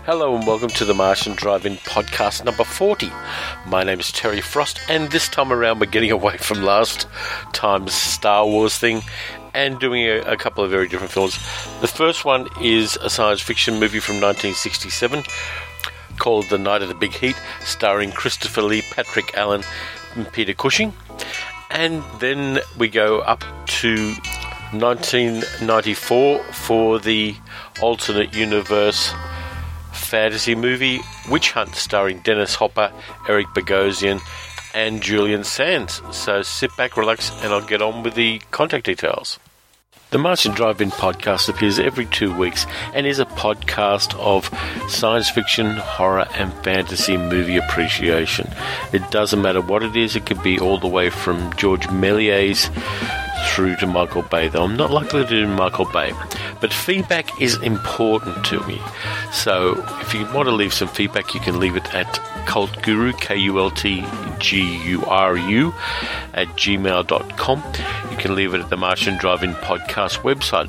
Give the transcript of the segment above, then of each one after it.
Hello and welcome to the Martian Drive-In podcast number 40. My name is Terry Frost, and this time around we're getting away from last time's Star Wars thing and doing a couple of very different films. The first one is a science fiction movie from 1967 called The Night of the Big Heat, starring Christopher Lee, Patrick Allen and Peter Cushing. And then we go up to 1994 for the alternate universe fantasy movie Witch Hunt, starring Dennis Hopper, Eric Bogosian and Julian Sands. So sit back, relax, and I'll get on with the contact details. The Martian Drive-In podcast appears every 2 weeks and is a podcast of science fiction, horror and fantasy movie appreciation. It doesn't matter what it is. It could be all the way from George Méliès through to Michael Bay, though I'm not likely to do Michael Bay. But feedback is important to me. So if you want to leave some feedback, you can leave it at cultguru, KULTGURU, at gmail.com. You can leave it at the Martian Drive-In podcast website,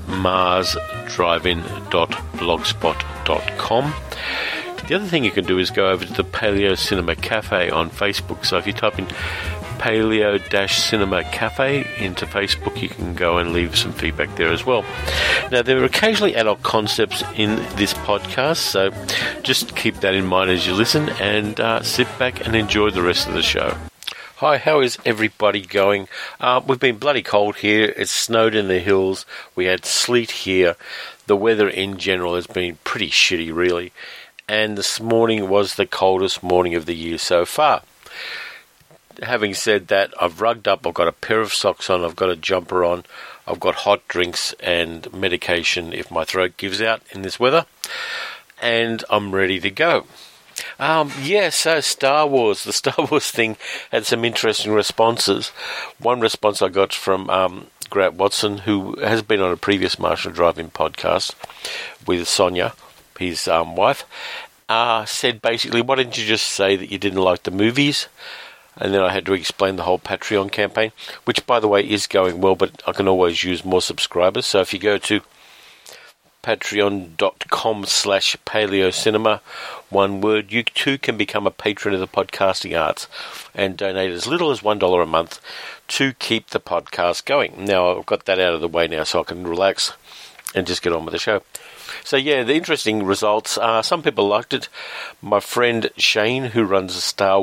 marsdrivein.blogspot.com. The other thing you can do is go over to the Paleo Cinema Cafe on Facebook. So if you type in Paleo-Cinema Cafe into Facebook, you can go and leave some feedback there as well. Now, there are occasionally adult concepts in this podcast, so just keep that in mind as you listen, and sit back and enjoy the rest of the show. Hi, how is everybody going? We've been bloody cold here. It's snowed in the hills. We had sleet here. The weather in general has been pretty shitty, really. And this morning was the coldest morning of the year so far. Having said that, I've rugged up, I've got a pair of socks on, I've got a jumper on, I've got hot drinks and medication if my throat gives out in this weather, and I'm ready to go. So Star Wars, the Star Wars thing had some interesting responses. One response I got from Grant Watson, who has been on a previous Martian Drive-In podcast with Sonia, his wife, said basically, why didn't you just say that you didn't like the movies? And then I had to explain the whole Patreon campaign, which, by the way, is going well, but I can always use more subscribers. So if you go to patreon.com/paleocinema, one word, you too can become a patron of the podcasting arts and donate as little as $1 a month to keep the podcast going. Now, I've got that out of the way now, so I can relax and just get on with the show. So yeah, the interesting results. Some people liked it. My friend Shane, who runs a Star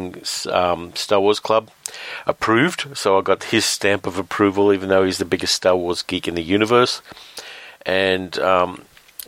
Wars club, approved. So I got his stamp of approval, even though he's the biggest Star Wars geek in the universe. And so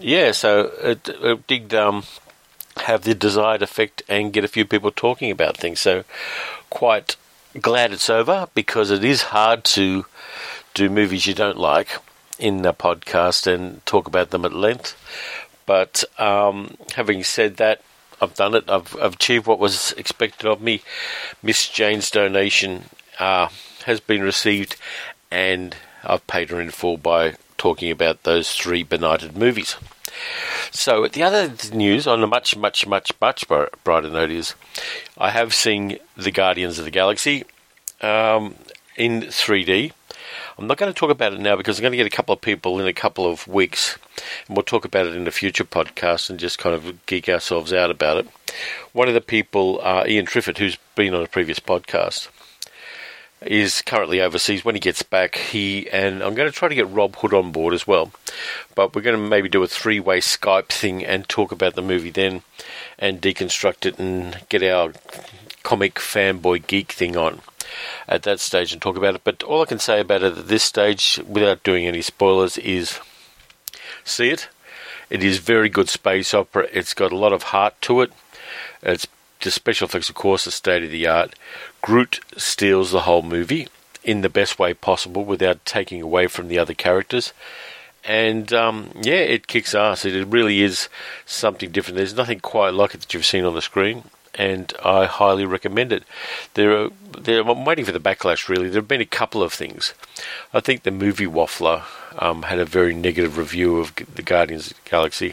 it did have the desired effect and get a few people talking about things. So quite glad it's over, because it is hard to do movies you don't like in the podcast and talk about them at length. But having said that, I've done it. I've achieved what was expected of me. Miss Jane's donation has been received, and I've paid her in full by talking about those 3 benighted movies. So the other news, on a much, much, much, much brighter note, is I have seen The Guardians of the Galaxy in 3D. I'm not going to talk about it now because I'm going to get a couple of people in a couple of weeks, and we'll talk about it in a future podcast and just kind of geek ourselves out about it. One of the people, Ian Triffett, who's been on a previous podcast, is currently overseas. When he gets back, and I'm going to try to get Rob Hood on board as well, but we're going to maybe do a 3-way Skype thing and talk about the movie then and deconstruct it and get our comic fanboy geek thing on at that stage and talk about it. But all I can say about it at this stage, without doing any spoilers, is see it. It is very good space opera. It's got a lot of heart to it. The special effects, of course, are state of the art. Groot steals the whole movie in the best way possible without taking away from the other characters. And it kicks ass. It really is something different. There's nothing quite like it that you've seen on the screen, and I highly recommend it. I'm waiting for the backlash, really. There have been a couple of things. I think the Movie Waffler had a very negative review of the Guardians of the Galaxy.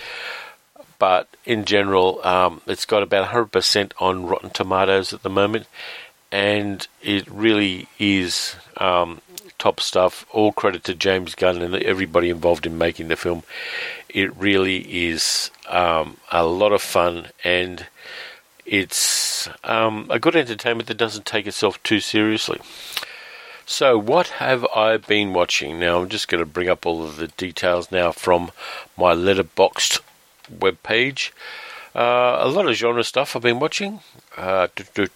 But in general, it's got about 100% on Rotten Tomatoes at the moment, and it really is top stuff. All credit to James Gunn and everybody involved in making the film. It really is a lot of fun, and it's a good entertainment that doesn't take itself too seriously. So what have I been watching? Now I'm just going to bring up all of the details now from my Letterboxd webpage. A lot of genre stuff I've been watching. Saw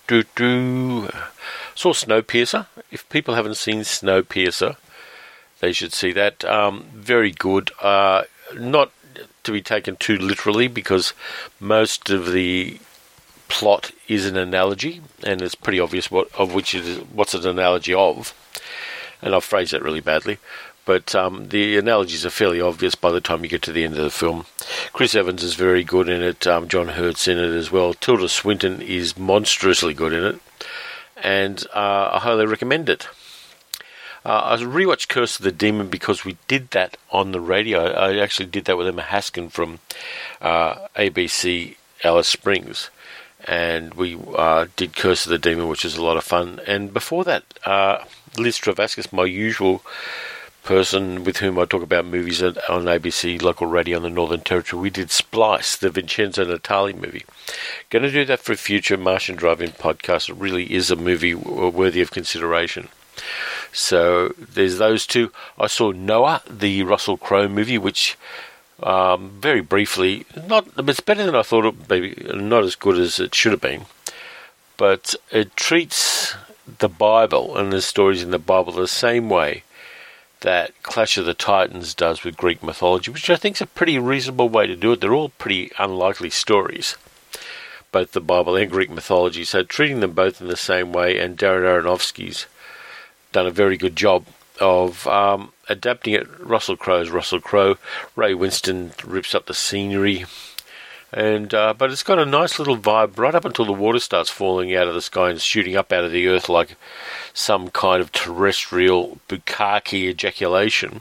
Snowpiercer. If people haven't seen Snowpiercer, they should see that. Very good. Not to be taken too literally, because most of the plot is an analogy, and it's pretty obvious what's an analogy of. And I've phrased that really badly, but the analogies are fairly obvious by the time you get to the end of the film. Chris Evans is very good in it. John Hurt's in it as well. Tilda Swinton is monstrously good in it, and I highly recommend it. I rewatched Curse of the Demon because we did that on the radio. I actually did that with Emma Haskin from ABC Alice Springs. And we did Curse of the Demon, which is a lot of fun. And before that, Liz Travascus, my usual person with whom I talk about movies on ABC local radio in the Northern Territory, we did Splice, the Vincenzo Natali movie. Going to do that for a future Martian Drive-In podcast. It really is a movie worthy of consideration. So there's those two. I saw Noah, the Russell Crowe movie, which... very briefly, it's better than I thought it would be, not as good as it should have been, but it treats the Bible and the stories in the Bible the same way that Clash of the Titans does with Greek mythology, which I think is a pretty reasonable way to do it. They're all pretty unlikely stories, both the Bible and Greek mythology, so treating them both in the same way, and Darren Aronofsky's done a very good job of adapting it. Russell Crowe's Russell Crowe. Ray Winston rips up the scenery, and but it's got a nice little vibe right up until the water starts falling out of the sky and shooting up out of the earth like some kind of terrestrial bukkake ejaculation.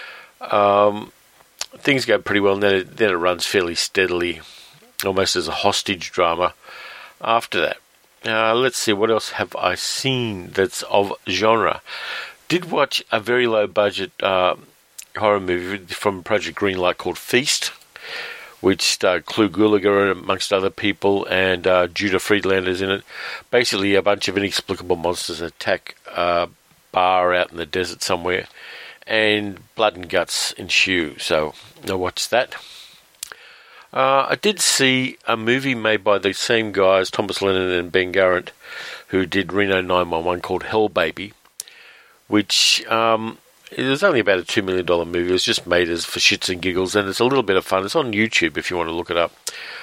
Things go pretty well, and then it runs fairly steadily, almost as a hostage drama after that. Let's see, what else have I seen that's of genre? Did watch a very low-budget horror movie from Project Greenlight called Feast, which starred Clu Gulager amongst other people, and Judah Friedlander's in it. Basically, a bunch of inexplicable monsters attack a bar out in the desert somewhere, and blood and guts ensue. So I watched that. I did see a movie made by the same guys, Thomas Lennon and Ben Garant, who did Reno 911, called Hell Baby, which it was only about a $2 million movie. It was just made for shits and giggles, and it's a little bit of fun. It's on YouTube if you want to look it up.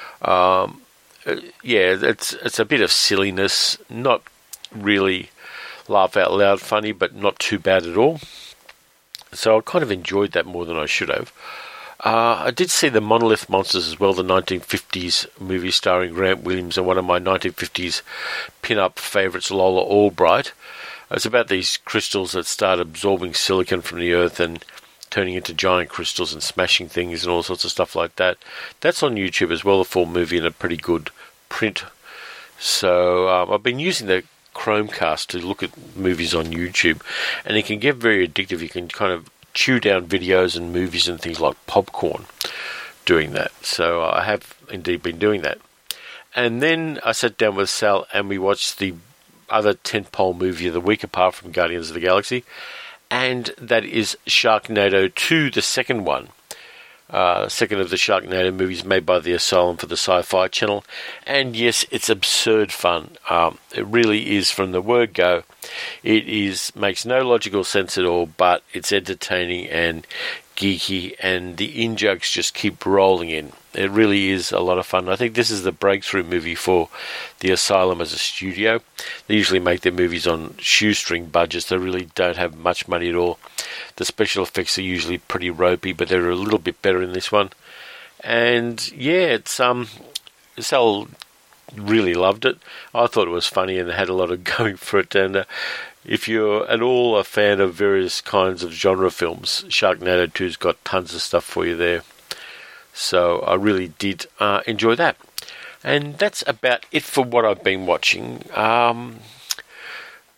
It's a bit of silliness, not really laugh out loud funny, but not too bad at all. So I kind of enjoyed that more than I should have. I did see The Monolith Monsters as well, the 1950s movie starring Grant Williams and one of my 1950s pin-up favourites, Lola Albright. It's about these crystals that start absorbing silicon from the earth and turning into giant crystals and smashing things and all sorts of stuff like that. That's on YouTube as well, the full movie in a pretty good print. So I've been using the Chromecast to look at movies on YouTube, and it can get very addictive. You can kind of chew down videos and movies and things like popcorn doing that. So I have indeed been doing that. And then I sat down with Sal and we watched the other tentpole movie of the week apart from Guardians of the Galaxy, and that is Sharknado 2, the second one. Second of the Sharknado movies made by the Asylum for the Sci-Fi Channel. And yes, it's absurd fun. It really is, from the word go. It makes no logical sense at all, but it's entertaining and geeky, and the in-jokes just keep rolling in. It really is a lot of fun. I think this is the breakthrough movie for the Asylum as a studio. They usually make their movies on shoestring budgets. They really don't have much money at all. The special effects are usually pretty ropey, but they're a little bit better in this one. And yeah, it's Sal really loved it. I thought it was funny and had a lot of going for it. And if you're at all a fan of various kinds of genre films, Sharknado 2's got tons of stuff for you there. So I really did enjoy that. And that's about it for what I've been watching.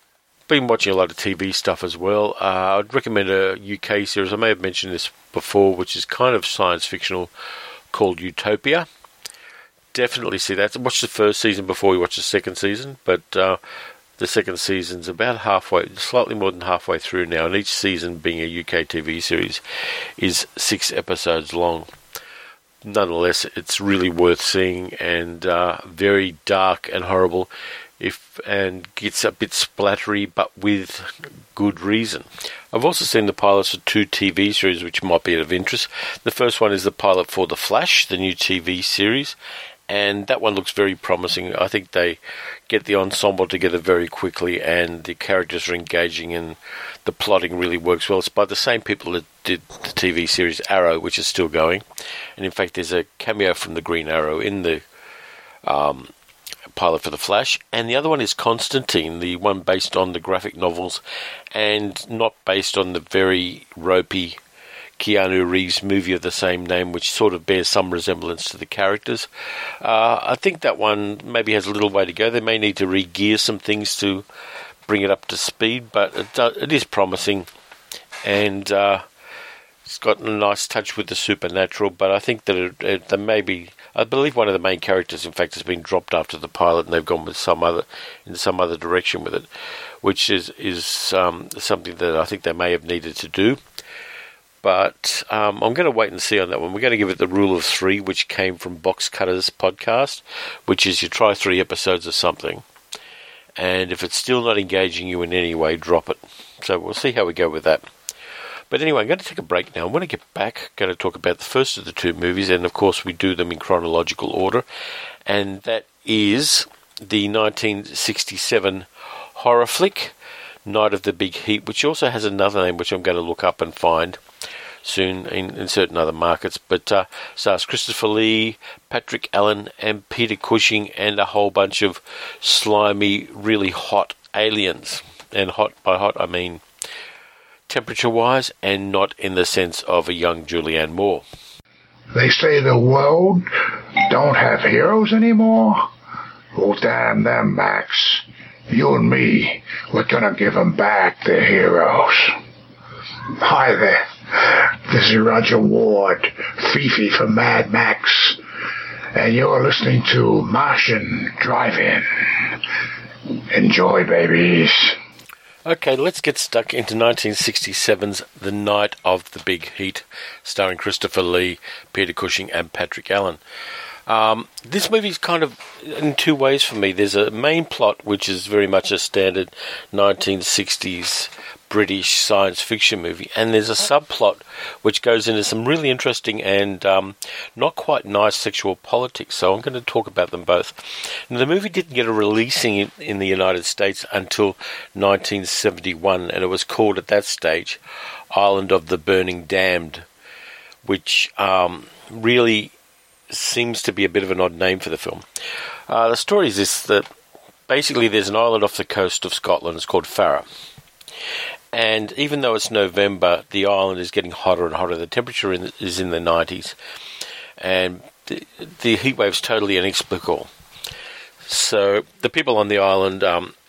been watching a lot of TV stuff as well. I'd recommend a UK series. I may have mentioned this before, which is kind of science fictional, called Utopia. Definitely see that. Watch the first season before we watch the second season, but the second season's about halfway, slightly more than halfway through now, and each season, being a UK TV series, is 6 episodes long. Nonetheless, it's really worth seeing, and very dark and horrible, and gets a bit splattery, but with good reason. I've also seen the pilots for 2 TV series which might be of interest. The first one is the pilot for The Flash, the new TV series, and that one looks very promising. I think they get the ensemble together very quickly, and the characters are engaging, and the plotting really works well. It's by the same people that did the TV series Arrow, which is still going, and in fact there's a cameo from the Green Arrow in the pilot for The Flash. And the other one is Constantine, the one based on the graphic novels and not based on the very ropey Keanu Reeves movie of the same name, which sort of bears some resemblance to the characters. I think that one maybe has a little way to go. They may need to re-gear some things to bring it up to speed, but it is promising, and it's got a nice touch with the supernatural. But I think that there may be, I believe one of the main characters, in fact, has been dropped after the pilot, and they've gone with some other direction with it, which is something that I think they may have needed to do. But I'm going to wait and see on that one. We're going to give it the rule of 3, which came from Box Cutters podcast, which is you try 3 episodes of something, and if it's still not engaging you in any way, drop it. So we'll see how we go with that. But anyway, I'm going to take a break now. When I get back, I'm going to talk about the first of the 2 movies, and of course we do them in chronological order, and that is the 1967 horror flick, Night of the Big Heat, which also has another name which I'm going to look up and find soon in certain other markets, but stars Christopher Lee, Patrick Allen, and Peter Cushing, and a whole bunch of slimy, really hot aliens. And hot, by hot I mean temperature-wise, and not in the sense of a young Julianne Moore. They say the world don't have heroes anymore? Well, damn them, Max. You and me, we're gonna give them back their heroes. Hi there. This is Roger Ward, Fifi from Mad Max, and you're listening to Martian Drive-In. Enjoy, babies. Okay, let's get stuck into 1967's The Night of the Big Heat, starring Christopher Lee, Peter Cushing, and Patrick Allen. This movie is kind of in 2 ways for me. There's a main plot, which is very much a standard 1960s British science fiction movie, and there's a subplot which goes into some really interesting and not quite nice sexual politics, so I'm going to talk about them both. Now, the movie didn't get a releasing in the United States until 1971, and it was called at that stage Island of the Burning Damned, which really seems to be a bit of an odd name for the film. The story is this, that basically there's an island off the coast of Scotland. It's called Farra. And even though it's November, the island is getting hotter and hotter. The temperature is in the 90s. And the heat wave's totally inexplicable. So the people on the island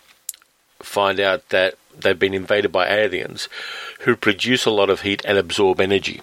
find out that they've been invaded by aliens who produce a lot of heat and absorb energy.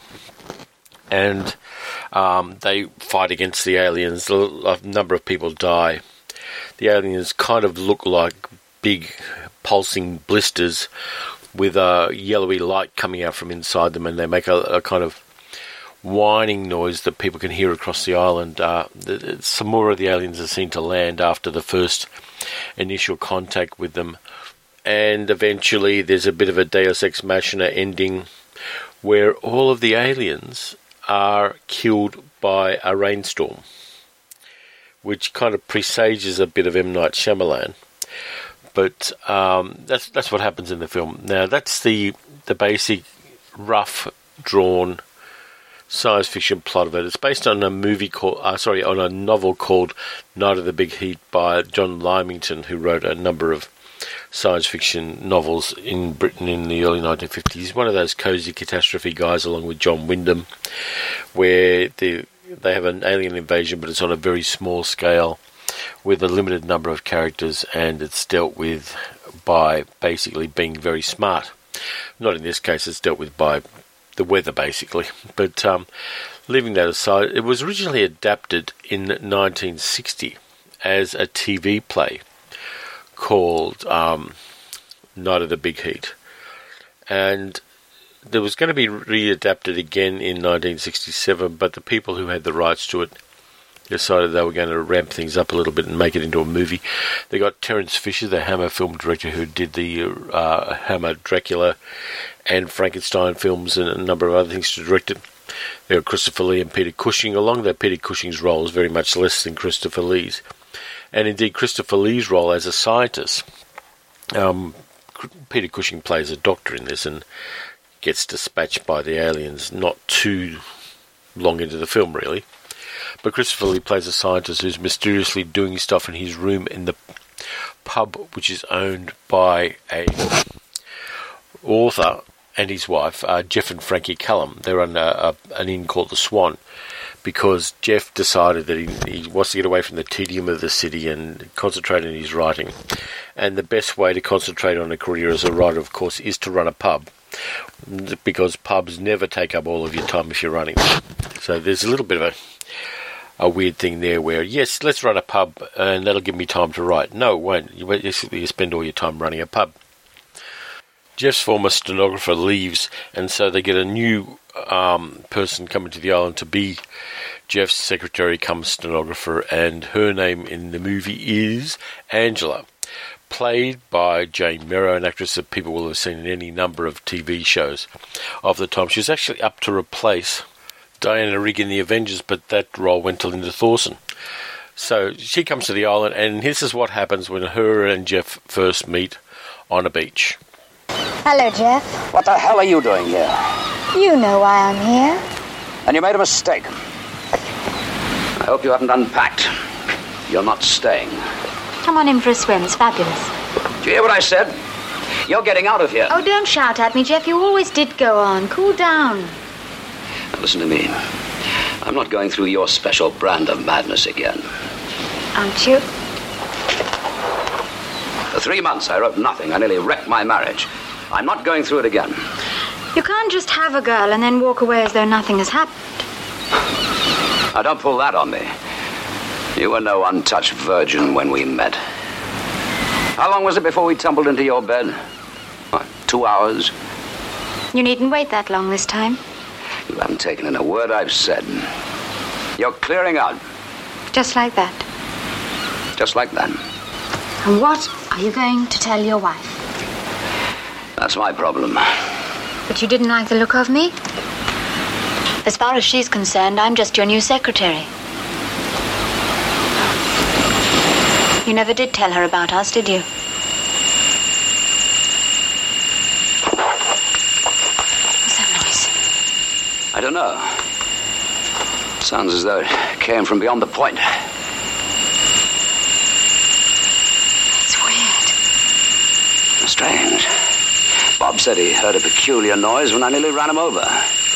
And they fight against the aliens. A number of people die. The aliens kind of look like big pulsing blisters with a yellowy light coming out from inside them, and they make a kind of whining noise that people can hear across the island. Some more of the aliens are seen to land after the first initial contact with them, and eventually there's a bit of a Deus Ex Machina ending where all of the aliens are killed by a rainstorm, which kind of presages a bit of M. Night Shyamalan. But that's what happens in the film. Now, that's the basic, rough, drawn science fiction plot of it. It's based on a on a novel called Night of the Big Heat by John Lymington, who wrote a number of science fiction novels in Britain in the early 1950s. He's one of those cozy catastrophe guys, along with John Wyndham, where they have an alien invasion, but it's on a very small scale, with a limited number of characters, and it's dealt with by basically being very smart. Not in this case, it's dealt with by the weather, basically. But leaving that aside, it was originally adapted in 1960 as a TV play called Night of the Big Heat. And there was going to be readapted again in 1967, but the people who had the rights to it decided they were going to ramp things up a little bit and make it into a movie. They got Terence Fisher, the Hammer film director who did the Hammer Dracula and Frankenstein films and a number of other things to direct it. They got Christopher Lee and Peter Cushing along, though Peter Cushing's role is very much less than Christopher Lee's. And indeed, Christopher Lee's role as a scientist, Peter Cushing plays a doctor in this and gets dispatched by the aliens not too long into the film, really. But Christopher Lee plays a scientist who's mysteriously doing stuff in his room in the pub, which is owned by a author and his wife, Jeff and Frankie Callum. They run an inn called the Swan, because Jeff decided that he wants to get away from the tedium of the city and concentrate on his writing. And the best way to concentrate on a career as a writer, of course, is to run a pub, because pubs never take up all of your time if you're running them. So there's a little bit of a weird thing there where, yes, let's run a pub and that'll give me time to write. No, it won't. You spend all your time running a pub. Jeff's former stenographer leaves, and so they get a new person coming to the island to be Jeff's secretary come stenographer, and her name in the movie is Angela, played by Jane Merrow, an actress that people will have seen in any number of TV shows of the time. She was actually up to replace Diana Rigg in The Avengers, but that role went to Linda Thorson. So she comes to the island, and this is what happens when her and Jeff first meet on a beach. Hello, Jeff. What the hell are you doing here? You know why I'm here. And you made a mistake. I hope you haven't unpacked. You're not staying. Come on in for a swim. It's fabulous. Do you hear what I said? You're getting out of here. Oh, don't shout at me, Jeff. You always did go on. Cool down. Now listen to me. I'm not going through your special brand of madness again. Aren't you? For 3 months, I wrote nothing. I nearly wrecked my marriage. I'm not going through it again. You can't just have a girl and then walk away as though nothing has happened. Now, don't pull that on me. You were no untouched virgin when we met. How long was it before we tumbled into your bed? What, 2 hours? You needn't wait that long this time. You haven't taken in a word I've said. You're clearing out. Just like that. Just like that. And what are you going to tell your wife? That's my problem. But you didn't like the look of me? As far as she's concerned, I'm just your new secretary. You never did tell her about us, did you? What's that noise? I don't know. Sounds as though it came from beyond the point. It's weird. Strange. Bob said he heard a peculiar noise when I nearly ran him over.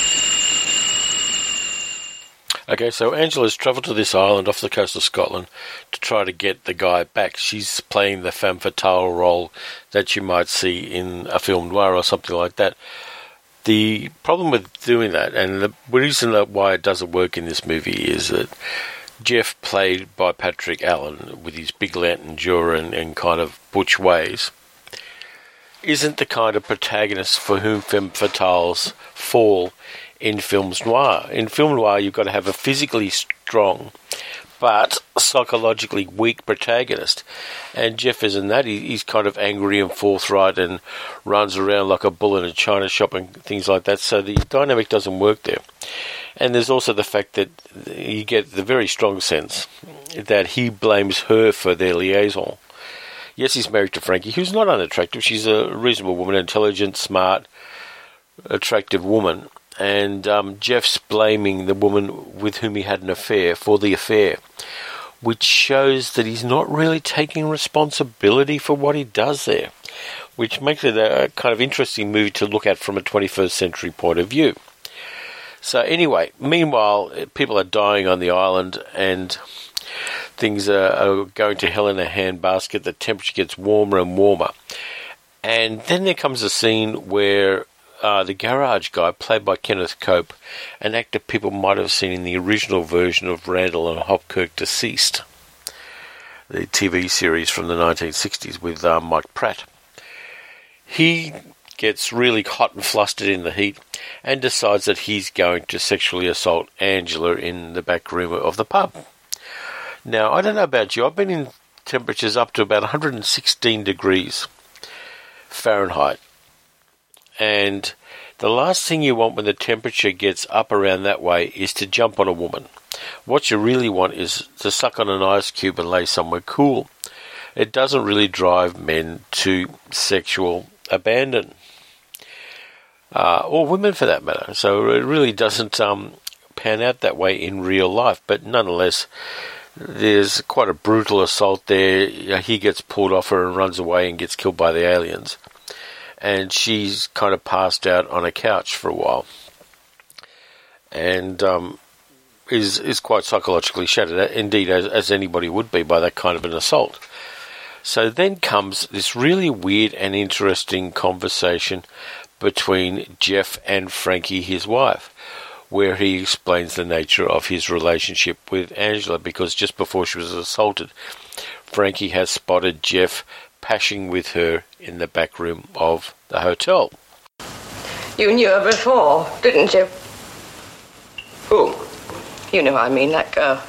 Okay, so Angela's travelled to this island off the coast of Scotland to try to get the guy back. She's playing the femme fatale role that you might see in a film noir or something like that. The problem with doing that, and the reason why it doesn't work in this movie, is that Jeff, played by Patrick Allen, with his big lantern jaw and kind of butch ways, isn't the kind of protagonist for whom femme fatales fall in films noir. In film noir, you've got to have a physically strong but psychologically weak protagonist. And Jeff isn't that. He's kind of angry and forthright and runs around like a bull in a china shop and things like that. So the dynamic doesn't work there. And there's also the fact that you get the very strong sense that he blames her for their liaison. Yes, he's married to Frankie, who's not unattractive. She's a reasonable woman, intelligent, smart, attractive woman. And Jeff's blaming the woman with whom he had an affair for the affair, which shows that he's not really taking responsibility for what he does there, which makes it a kind of interesting movie to look at from a 21st century point of view. So anyway, meanwhile, people are dying on the island and things are going to hell in a handbasket. The temperature gets warmer and warmer. And then there comes a scene where the garage guy, played by Kenneth Cope, an actor people might have seen in the original version of Randall and Hopkirk Deceased, the TV series from the 1960s with Mike Pratt. He gets really hot and flustered in the heat and decides that he's going to sexually assault Angela in the back room of the pub. Now, I don't know about you, I've been in temperatures up to about 116 degrees Fahrenheit. And the last thing you want when the temperature gets up around that way is to jump on a woman. What you really want is to suck on an ice cube and lay somewhere cool. It doesn't really drive men to sexual abandon. Or women for that matter. So it really doesn't pan out that way in real life. But nonetheless, there's quite a brutal assault there. He gets pulled off her and runs away and gets killed by the aliens. And she's kind of passed out on a couch for a while. And is quite psychologically shattered, indeed, as anybody would be by that kind of an assault. So then comes this really weird and interesting conversation between Jeff and Frankie, his wife, where he explains the nature of his relationship with Angela, because just before she was assaulted, Frankie has spotted Jeff pashing with her in the back room of the hotel. You knew her before, didn't you? Who? You know I mean, that girl.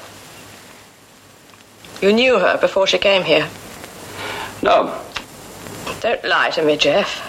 You knew her before she came here. No. Don't lie to me, Jeff.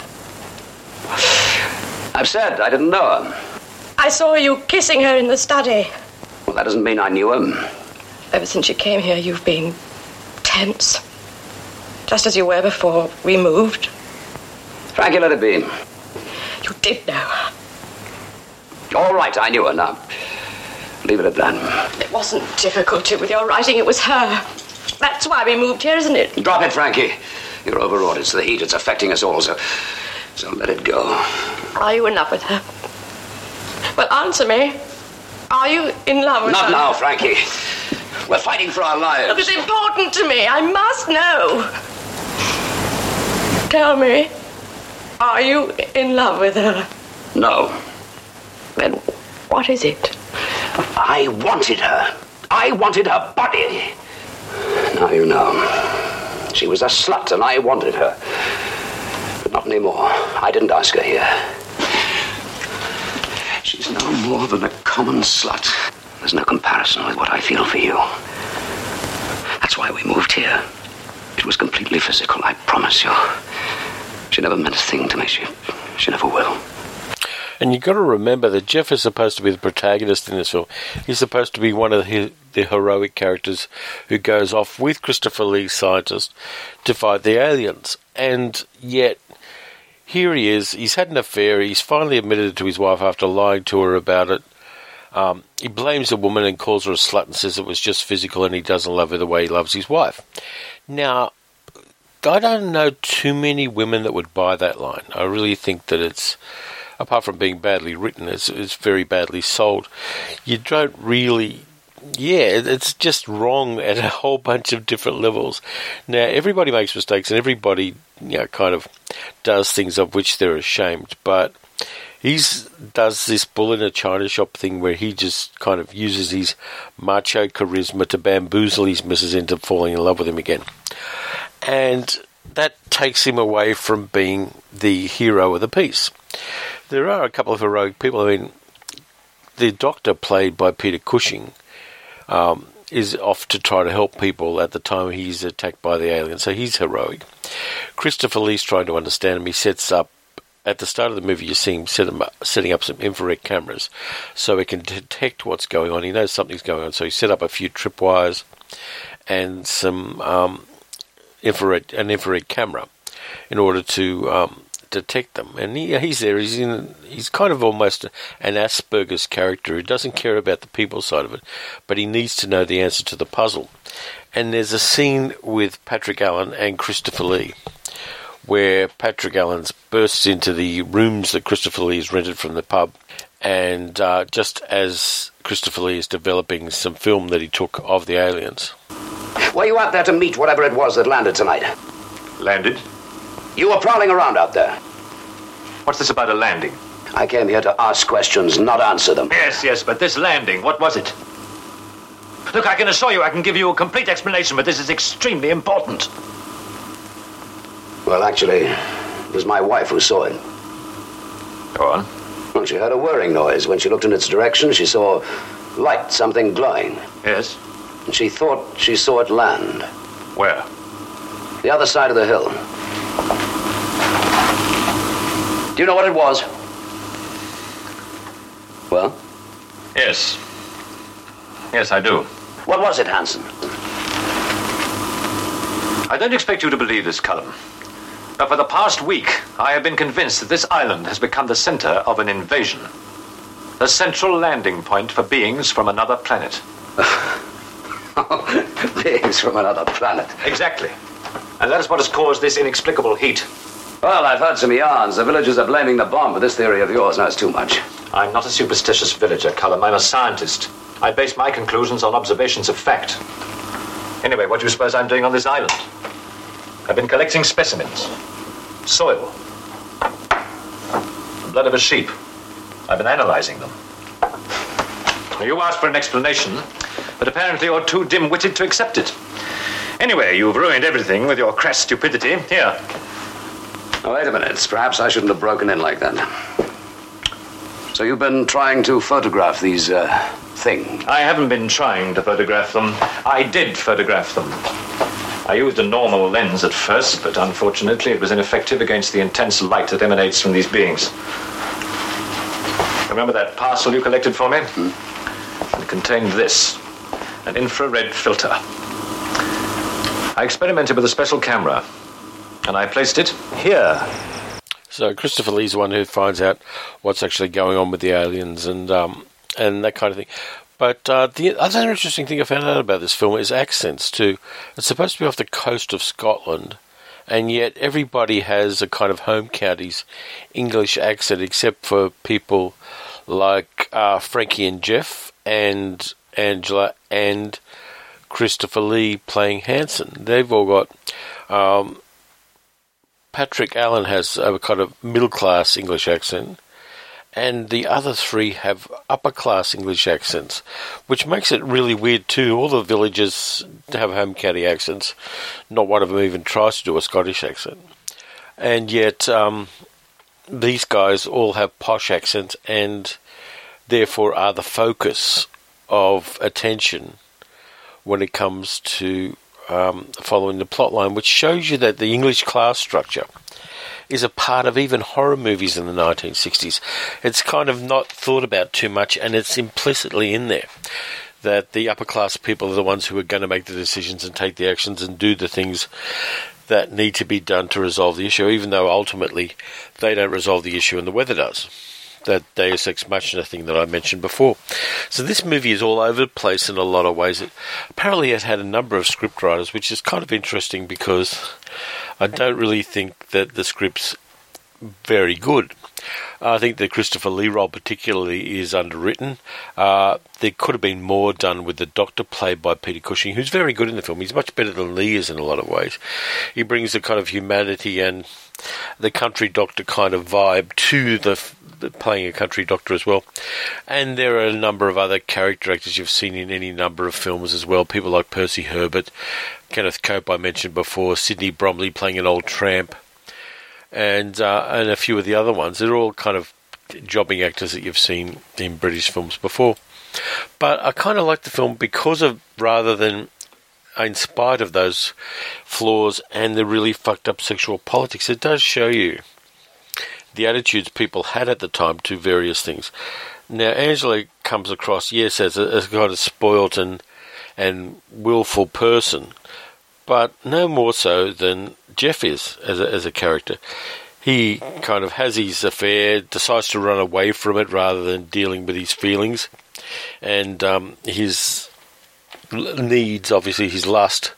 I've said I didn't know her. I saw you kissing her in the study. Well, that doesn't mean I knew her. Ever since you came here, you've been tense. Just as you were before we moved. Frankie, let it be. You did know her. All right, I knew her now. Leave it at that. It wasn't difficulty with your writing, it was her. That's why we moved here, isn't it? Drop it, Frankie. You're overwrought. It's the heat. It's affecting us all, so let it go. Are you in love with her? Well, answer me. Are you in love with her? Not now, Frankie. We're fighting for our lives. Look, it's important to me. I must know. Tell me, are you in love with her? No. Then what is it? I wanted her. I wanted her body. Now you know. She was a slut and I wanted her. But not anymore. I didn't ask her here. She's no more than a common slut. There's no comparison with what I feel for you. That's why we moved here. It was completely physical, I promise you. She never meant a thing to me. She never will. And you've got to remember that Jeff is supposed to be the protagonist in this film. He's supposed to be one of the heroic characters who goes off with Christopher Lee, scientist, to fight the aliens. And yet, here he is. He's had an affair. He's finally admitted it to his wife after lying to her about it. He blames the woman and calls her a slut and says it was just physical and he doesn't love her the way he loves his wife. Now, I don't know too many women that would buy that line. I really think that it's, apart from being badly written, it's very badly sold. You don't really... Yeah, it's just wrong at a whole bunch of different levels. Now, everybody makes mistakes and everybody, kind of does things of which they're ashamed, but he does this bull in a china shop thing where he just kind of uses his macho charisma to bamboozle his missus into falling in love with him again. And that takes him away from being the hero of the piece. There are a couple of heroic people. I mean, the doctor, played by Peter Cushing, is off to try to help people at the time he's attacked by the aliens, so he's heroic. Christopher Lee's trying to understand him. He sets up, at the start of the movie, you see him setting up some infrared cameras so he can detect what's going on. He knows something's going on, so he set up a few tripwires and some an infrared camera in order to detect them. And he's there. He's kind of almost an Asperger's character who doesn't care about the people side of it, but he needs to know the answer to the puzzle. And there's a scene with Patrick Allen and Christopher Lee where Patrick Allen bursts into the rooms that Christopher Lee has rented from the pub, and just as Christopher Lee is developing some film that he took of the aliens. Were you out there to meet whatever it was that landed tonight? Landed? You were prowling around out there. What's this about a landing? I came here to ask questions, not answer them. Yes, but this landing, what was it? Look, I can assure you I can give you a complete explanation, but this is extremely important. Well, actually, it was my wife who saw it. Go on. Well, she heard a whirring noise. When she looked in its direction, she saw light, something glowing. Yes? And she thought she saw it land. Where? The other side of the hill. Do you know what it was? Well? Yes. Yes, I do. What was it, Hansen? I don't expect you to believe this, Cullum. But for the past week, I have been convinced that this island has become the center of an invasion. The central landing point for beings from another planet. Beings from another planet. Exactly. And that is what has caused this inexplicable heat. Well, I've heard some yarns. The villagers are blaming the bomb for this theory of yours. No, it's too much. I'm not a superstitious villager, Cullum. I'm a scientist. I base my conclusions on observations of fact. Anyway, what do you suppose I'm doing on this island? I've been collecting specimens. Soil. The blood of a sheep. I've been analyzing them. You asked for an explanation, but apparently you're too dim-witted to accept it. Anyway, you've ruined everything with your crass stupidity. Here. Oh, wait a minute. Perhaps I shouldn't have broken in like that. So you've been trying to photograph these, things? I haven't been trying to photograph them. I did photograph them. I used a normal lens at first, but unfortunately it was ineffective against the intense light that emanates from these beings. Remember that parcel you collected for me? It contained this, an infrared filter. I experimented with a special camera, and I placed it here. So Christopher Lee's the one who finds out what's actually going on with the aliens and that kind of thing. But the other interesting thing I found out about this film is accents too. It's supposed to be off the coast of Scotland, and yet everybody has a kind of home county's English accent, except for people like Frankie and Jeff and Angela and Christopher Lee playing Hansen. They've all got... Patrick Allen has a kind of middle-class English accent, and the other three have upper-class English accents, which makes it really weird too. All the villagers have home county accents. Not one of them even tries to do a Scottish accent. And yet these guys all have posh accents and therefore are the focus of attention when it comes to following the plot line, which shows you that the English class structure is a part of even horror movies in the 1960s. It's kind of not thought about too much, and it's implicitly in there that the upper class people are the ones who are going to make the decisions and take the actions and do the things that need to be done to resolve the issue, even though ultimately they don't resolve the issue and the weather does. That Deus Ex Machina thing that I mentioned before. So this movie is all over the place in a lot of ways. Apparently it had a number of scriptwriters, which is kind of interesting because I don't really think that the script's very good. I think the Christopher Lee role particularly is underwritten. There could have been more done with the Doctor played by Peter Cushing, who's very good in the film. He's much better than Lee is in a lot of ways. He brings a kind of humanity and the country doctor kind of vibe to the playing a country doctor as well. And there are a number of other character actors you've seen in any number of films as well. People like Percy Herbert, Kenneth Cope I mentioned before, Sidney Bromley playing an old tramp, and a few of the other ones. They're all kind of jobbing actors that you've seen in British films before. But I kind of like the film because of, rather than in spite of those flaws and the really fucked up sexual politics, it does show you the attitudes people had at the time to various things. Now, Angela comes across, yes, as a kind of spoilt and willful person, but no more so than Jeff is as a character. He kind of has his affair, decides to run away from it rather than dealing with his feelings, and his needs, obviously his lust.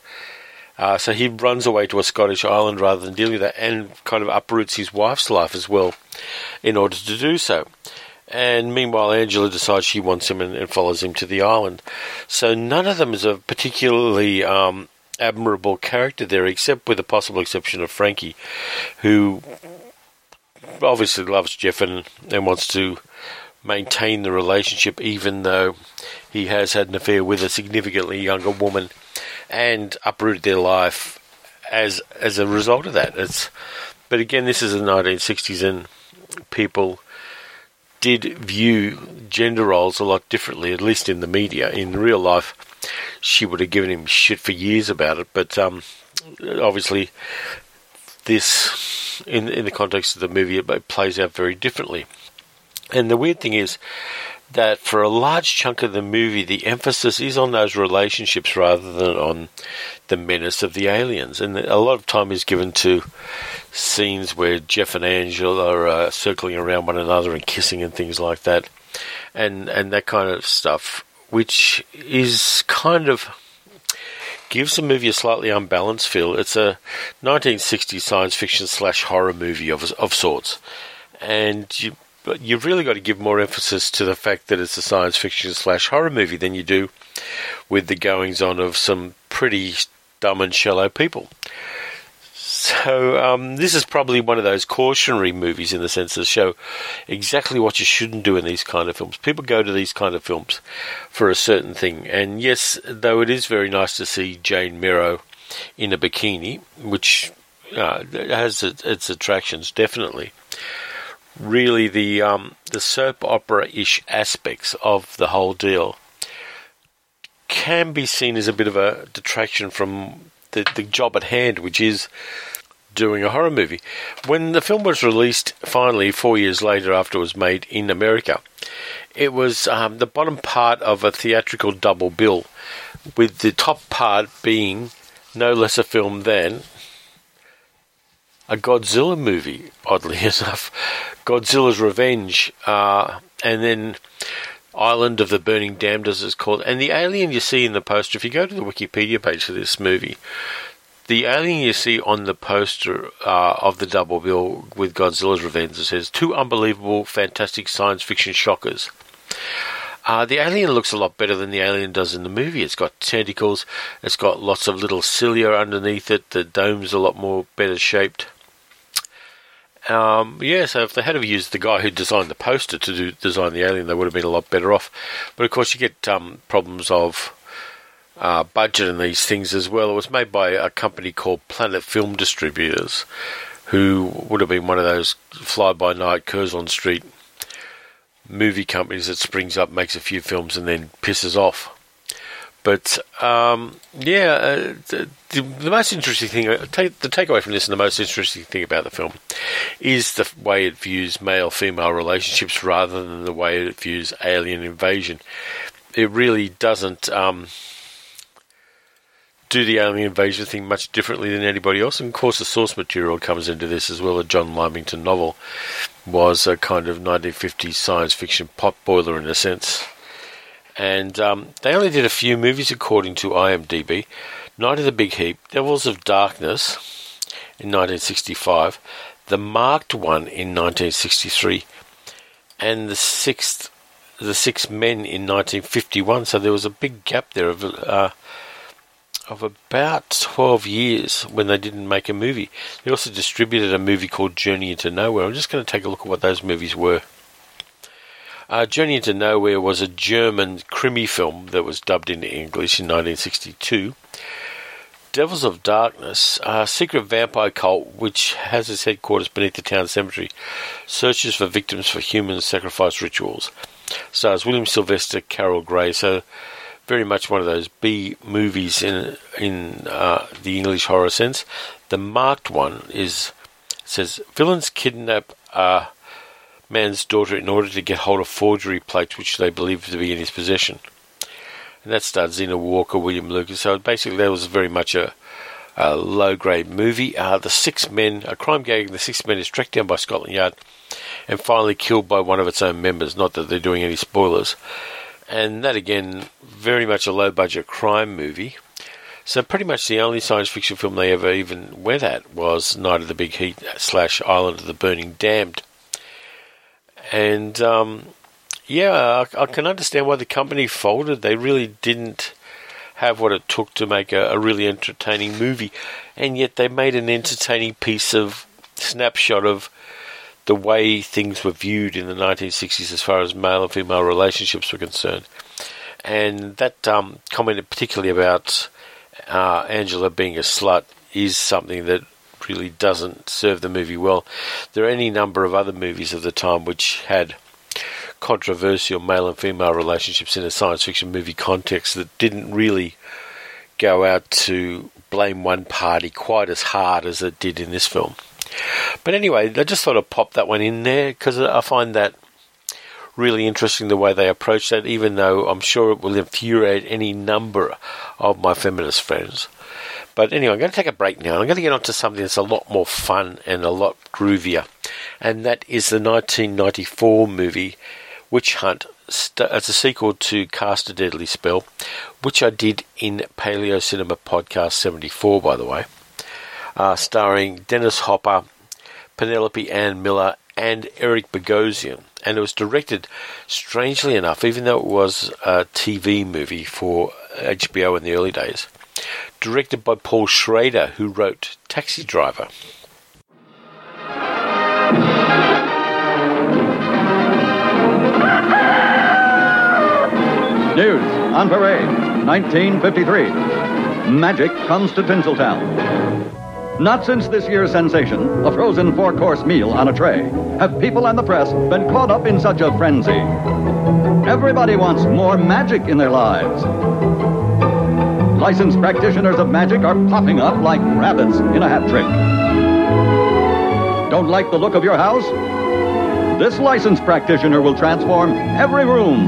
So he runs away to a Scottish island rather than dealing with that, and kind of uproots his wife's life as well in order to do so. And meanwhile, Angela decides she wants him and follows him to the island. So none of them is a particularly admirable character there, except with the possible exception of Frankie, who obviously loves Jeff and wants to maintain the relationship, even though he has had an affair with a significantly younger woman and uprooted their life as a result of that. But again, this is the 1960s, and people did view gender roles a lot differently, at least in the media. In real life, she would have given him shit for years about it, but obviously this, in the context of the movie, it plays out very differently. And the weird thing is that for a large chunk of the movie, the emphasis is on those relationships rather than on the menace of the aliens. And a lot of time is given to scenes where Jeff and Angela are circling around one another and kissing and things like that, and that kind of stuff, which is kind of gives the movie a slightly unbalanced feel. It's a 1960s science fiction / horror movie of sorts, and you've really got to give more emphasis to the fact that it's a science fiction / horror movie than you do with the goings-on of some pretty dumb and shallow people. So this is probably one of those cautionary movies in the sense to show exactly what you shouldn't do in these kind of films. People go to these kind of films for a certain thing. And yes, though it is very nice to see Jane Merrow in a bikini, which has its attractions, definitely. Really, the soap opera-ish aspects of the whole deal can be seen as a bit of a detraction from the job at hand, which is doing a horror movie. When the film was released, finally, 4 years later after it was made in America, it was the bottom part of a theatrical double bill, with the top part being no less a film than a Godzilla movie, oddly enough. Godzilla's Revenge, and then Island of the Burning Damned, as it's called. And the alien you see in the poster, if you go to the Wikipedia page for this movie, the alien you see on the poster of the double bill with Godzilla's Revenge, it says, 2 unbelievable, fantastic science fiction shockers. The alien looks a lot better than the alien does in the movie. It's got tentacles, it's got lots of little cilia underneath it, the dome's a lot more better shaped. So if they had have used the guy who designed the poster to design the alien, they would have been a lot better off. But of course you get problems of budget in these things as well. It was made by a company called Planet Film Distributors, who would have been one of those fly-by-night Curzon Street movie companies that springs up, makes a few films and then pisses off. But the most interesting thing, the takeaway from this and the most interesting thing about the film is the way it views male-female relationships rather than the way it views alien invasion. It really doesn't do the alien invasion thing much differently than anybody else. And of course the source material comes into this as well. A John Lymington novel was a kind of 1950s science fiction potboiler in a sense. And they only did a few movies according to IMDb. Night of the Big Heap, Devils of Darkness in 1965, The Marked One in 1963, and The Six Men in 1951. So there was a big gap there of about 12 years when they didn't make a movie. They also distributed a movie called Journey into Nowhere. I'm just going to take a look at what those movies were. Journey into Nowhere was a German crimi film that was dubbed into English in 1962. Devils of Darkness, a secret vampire cult which has its headquarters beneath the town cemetery, searches for victims for human sacrifice rituals. Stars William Sylvester, Carol Gray, so very much one of those B movies in the English horror sense. The Marked One says villains kidnap man's daughter in order to get hold of forgery plates which they believe to be in his possession. And that starred Zena Walker, William Lucas. So basically that was very much a low-grade movie. The 6 men, a crime gang, the 6 men is tracked down by Scotland Yard and finally killed by one of its own members. Not that they're doing any spoilers. And that, again, very much a low-budget crime movie. So pretty much the only science fiction film they ever even went at was Night of the Big Heat / Island of the Burning Damned. And, I can understand why the company folded. They really didn't have what it took to make a really entertaining movie, and yet they made an entertaining piece of snapshot of the way things were viewed in the 1960s as far as male and female relationships were concerned. And that comment particularly about Angela being a slut is something that really doesn't serve the movie well. There are any number of other movies of the time which had controversial male and female relationships in a science fiction movie context that didn't really go out to blame one party quite as hard as it did in this film. But anyway, I just thought I'd pop that one in there because I find that really interesting the way they approach that, even though I'm sure it will infuriate any number of my feminist friends. But anyway, I'm going to take a break now. I'm going to get on to something that's a lot more fun and a lot groovier, and that is the 1994 movie Witch Hunt. It's a sequel to Cast a Deadly Spell, which I did in Paleo Cinema Podcast 74, by the way, starring Dennis Hopper, Penelope Ann Miller, and Eric Bogosian. And it was directed, strangely enough, even though it was a TV movie for HBO in the early days, directed by Paul Schrader, who wrote Taxi Driver. News on Parade, 1953. Magic comes to Tinseltown. Not since this year's sensation, a frozen four-course meal on a tray, have people and the press been caught up in such a frenzy. Everybody wants more magic in their lives. Licensed practitioners of magic are popping up like rabbits in a hat trick. Don't like the look of your house? This licensed practitioner will transform every room.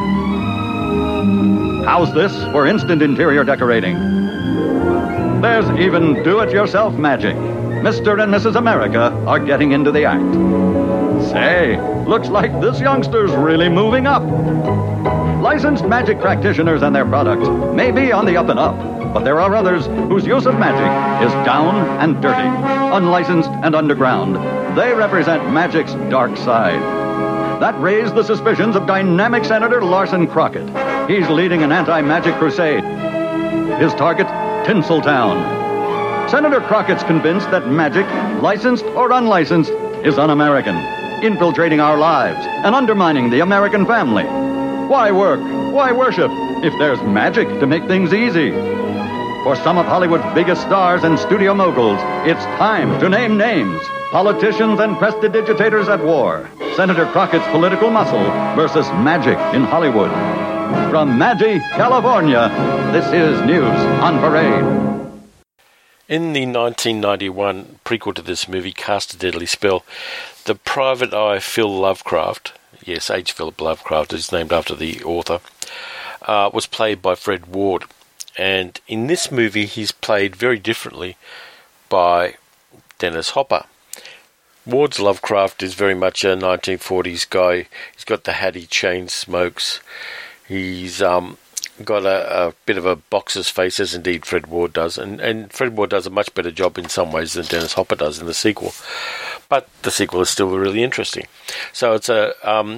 How's this for instant interior decorating? There's even do-it-yourself magic. Mr. and Mrs. America are getting into the act. Say, looks like this youngster's really moving up. Licensed magic practitioners and their products may be on the up and up, but there are others whose use of magic is down and dirty, unlicensed and underground. They represent magic's dark side. That raised the suspicions of dynamic Senator Larson Crockett. He's leading an anti-magic crusade. His target, Tinseltown. Senator Crockett's convinced that magic, licensed or unlicensed, is un-American, infiltrating our lives and undermining the American family. Why work? Why worship if there's magic to make things easy? For some of Hollywood's biggest stars and studio moguls, it's time to name names. Politicians and prestidigitators at war. Senator Crockett's political muscle versus magic in Hollywood. From Maggie, California, this is News on Parade. In the 1991 prequel to this movie, Cast a Deadly Spell, the private eye Phil Lovecraft, yes, H. Philip Lovecraft is named after the author, was played by Fred Ward. And in this movie, he's played very differently by Dennis Hopper. Ward's Lovecraft is very much a 1940s guy. He's got the hattie, chain smokes. He's got a bit of a boxer's face, as indeed Fred Ward does. And Fred Ward does a much better job in some ways than Dennis Hopper does in the sequel. But the sequel is still really interesting. So it's a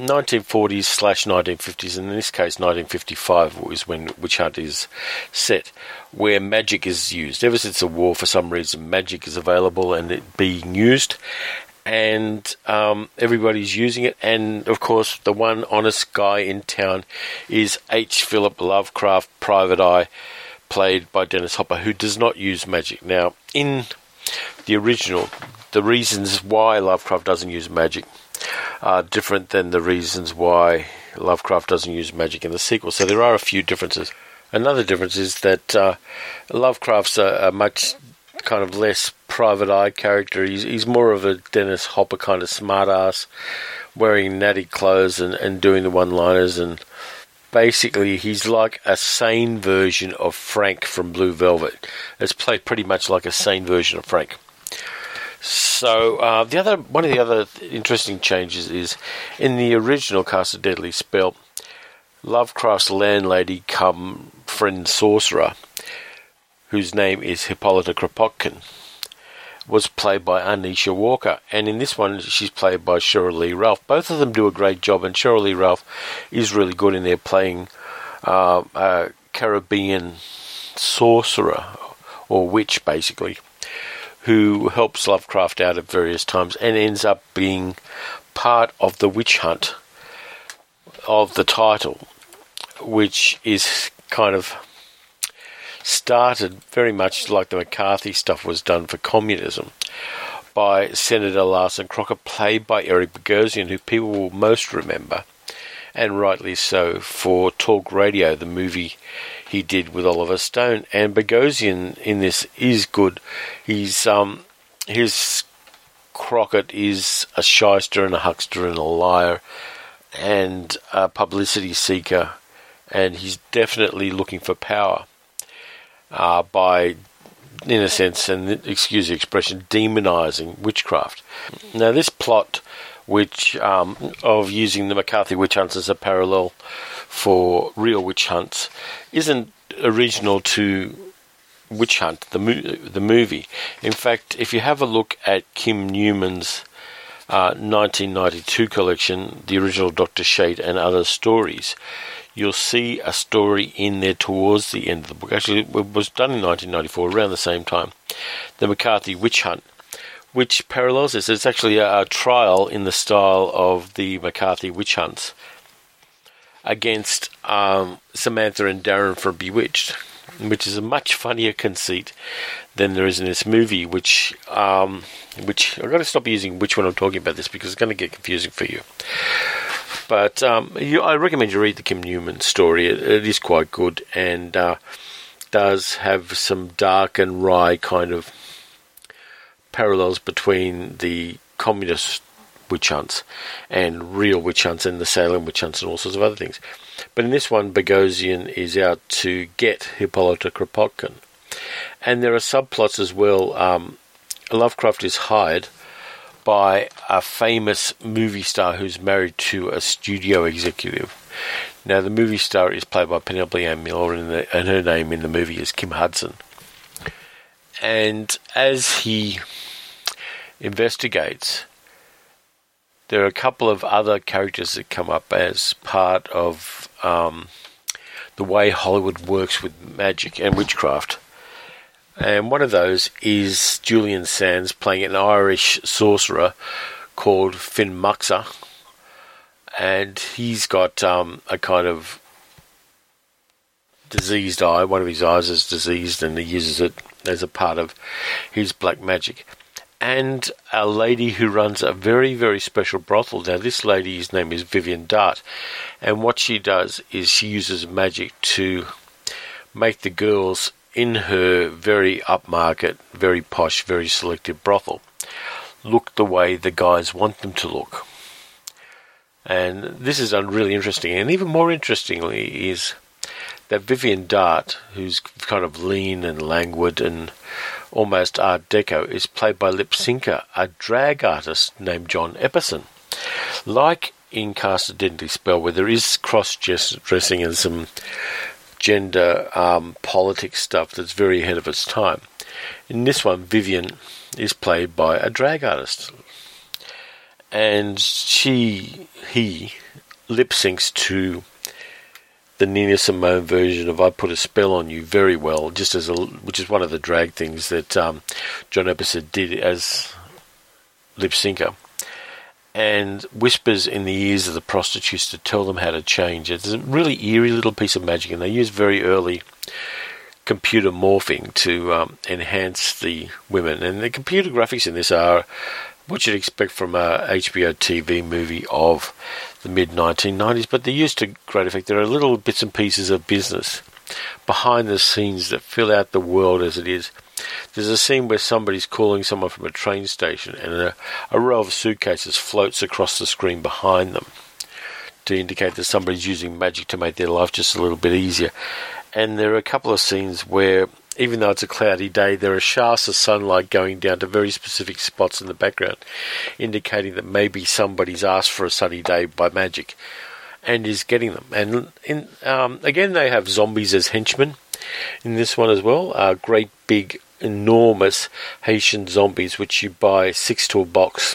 1940s/1950s, and in this case 1955 is when Witch Hunt is set, where magic is used. Ever since the war, for some reason, magic is available and it being used. And everybody's using it, and of course the one honest guy in town is H. Philip Lovecraft, Private Eye, played by Dennis Hopper, who does not use magic. Now, in the original, the reasons why Lovecraft doesn't use magic are different than the reasons why Lovecraft doesn't use magic in the sequel, so there are a few differences. Another difference is that Lovecraft's a much kind of less private eye character. He's more of a Dennis Hopper kind of smartass, wearing natty clothes and doing the one-liners, and basically he's like a sane version of Frank from Blue Velvet. It's played pretty much like a sane version of Frank. So one of the other interesting changes is in the original Cast a Deadly Spell, Lovecraft's landlady come friend sorcerer, whose name is Hippolyta Kropotkin, was played by Anisha Walker, and in this one she's played by Cheryl Lee Ralph. Both of them do a great job, and Cheryl Lee Ralph is really good in there playing a Caribbean sorcerer, or witch basically, who helps Lovecraft out at various times and ends up being part of the witch hunt of the title, which is kind of started very much like the McCarthy stuff was done for communism by Senator Larson Crocker, played by Eric Bogosian, who people will most remember, and rightly so, for Talk Radio, the movie he did with Oliver Stone. And Bogosian in this is good. He's his Crockett is a shyster and a huckster and a liar and a publicity seeker, and he's definitely looking for power by, in a sense, and excuse the expression, demonising witchcraft. Now, this plot, which of using the McCarthy witch hunts as a parallel for real witch hunts, isn't original to Witch Hunt, the movie. In fact, if you have a look at Kim Newman's 1992 collection, the original Dr. Shade and Other Stories, you'll see a story in there towards the end of the book. Actually, it was done in 1994, around the same time. The McCarthy Witch Hunt, which parallels this. It's actually a trial in the style of the McCarthy Witch Hunts against Samantha and Darren from Bewitched, which is a much funnier conceit than there is in this movie, which I've got to stop using which when I'm talking about this because it's going to get confusing for you. But I recommend you read the Kim Newman story. It is quite good and does have some dark and wry kind of parallels between the communist witch hunts and real witch hunts and the Salem witch hunts and all sorts of other things. But in this one, Bogosian is out to get Hippolyta Kropotkin. And there are subplots as well. Lovecraft is hired by a famous movie star who's married to a studio executive. Now, the movie star is played by Penelope Ann Miller, and her name in the movie is Kim Hudson. And as he investigates, there are a couple of other characters that come up as part of the way Hollywood works with magic and witchcraft. And one of those is Julian Sands playing an Irish sorcerer called Finn Muxer. And he's got a kind of diseased eye. One of his eyes is diseased and he uses it as a part of his black magic. And a lady who runs a very, very special brothel. Now, this lady's name is Vivian Dart. And what she does is she uses magic to make the girls in her very upmarket, very posh, very selective brothel look the way the guys want them to look. And this is really interesting. And even more interestingly is that Vivian Dart, who's kind of lean and languid and almost Art Deco, is played by lip syncer, a drag artist named John Epperson. Like in Cast a Deadly Spell, where there is cross-dressing and some gender politics stuff that's very ahead of its time. In this one, Vivian is played by a drag artist. And he lip syncs to the Nina Simone version of I Put a Spell on You very well, which is one of the drag things that John Epperson did as lip syncer, and whispers in the ears of the prostitutes to tell them how to change. It's a really eerie little piece of magic, and they use very early computer morphing to enhance the women. And the computer graphics in this are what you'd expect from a HBO TV movie of the mid-1990s, but they're used to great effect. There are little bits and pieces of business behind the scenes that fill out the world as it is. There's a scene where somebody's calling someone from a train station and a row of suitcases floats across the screen behind them to indicate that somebody's using magic to make their life just a little bit easier. And there are a couple of scenes where, even though it's a cloudy day, there are shafts of sunlight going down to very specific spots in the background, indicating that maybe somebody's asked for a sunny day by magic and is getting them. And again, they have zombies as henchmen in this one as well. Great big, enormous Haitian zombies, which you buy 6 to a box,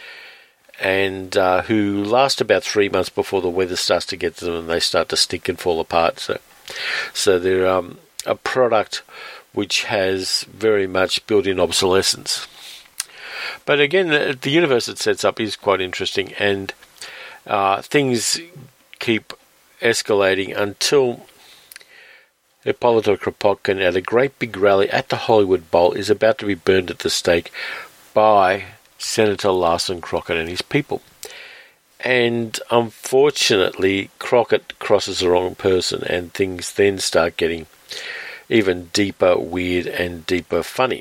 and who last about 3 months before the weather starts to get to them and they start to stink and fall apart. So they're a product which has very much built-in obsolescence. But again, the universe it sets up is quite interesting, and things keep escalating until Hippolyta Kropotkin, at a great big rally at the Hollywood Bowl, is about to be burned at the stake by Senator Larson Crockett and his people. And unfortunately, Crockett crosses the wrong person, and things then start getting even deeper weird and deeper funny.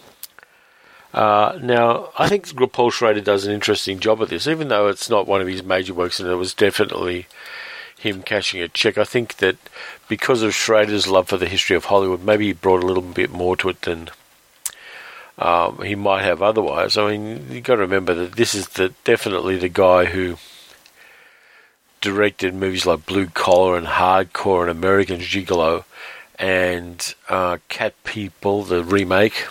Now, I think Paul Schrader does an interesting job of this, even though it's not one of his major works, and it was definitely him cashing a check. I think that because of Schrader's love for the history of Hollywood, maybe he brought a little bit more to it than he might have otherwise. I mean, you've got to remember that this is definitely the guy who directed movies like Blue Collar and Hardcore and American Gigolo and Cat People, the remake,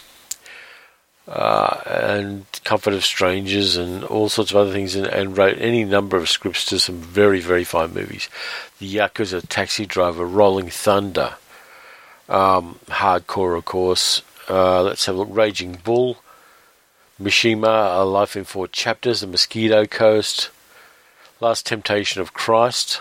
and Comfort of Strangers and all sorts of other things, and wrote any number of scripts to some very, very fine movies. The Yakuza, Taxi Driver, Rolling Thunder, Hardcore, of course. Let's have a look. Raging Bull, Mishima, A Life in 4 Chapters, The Mosquito Coast, Last Temptation of Christ.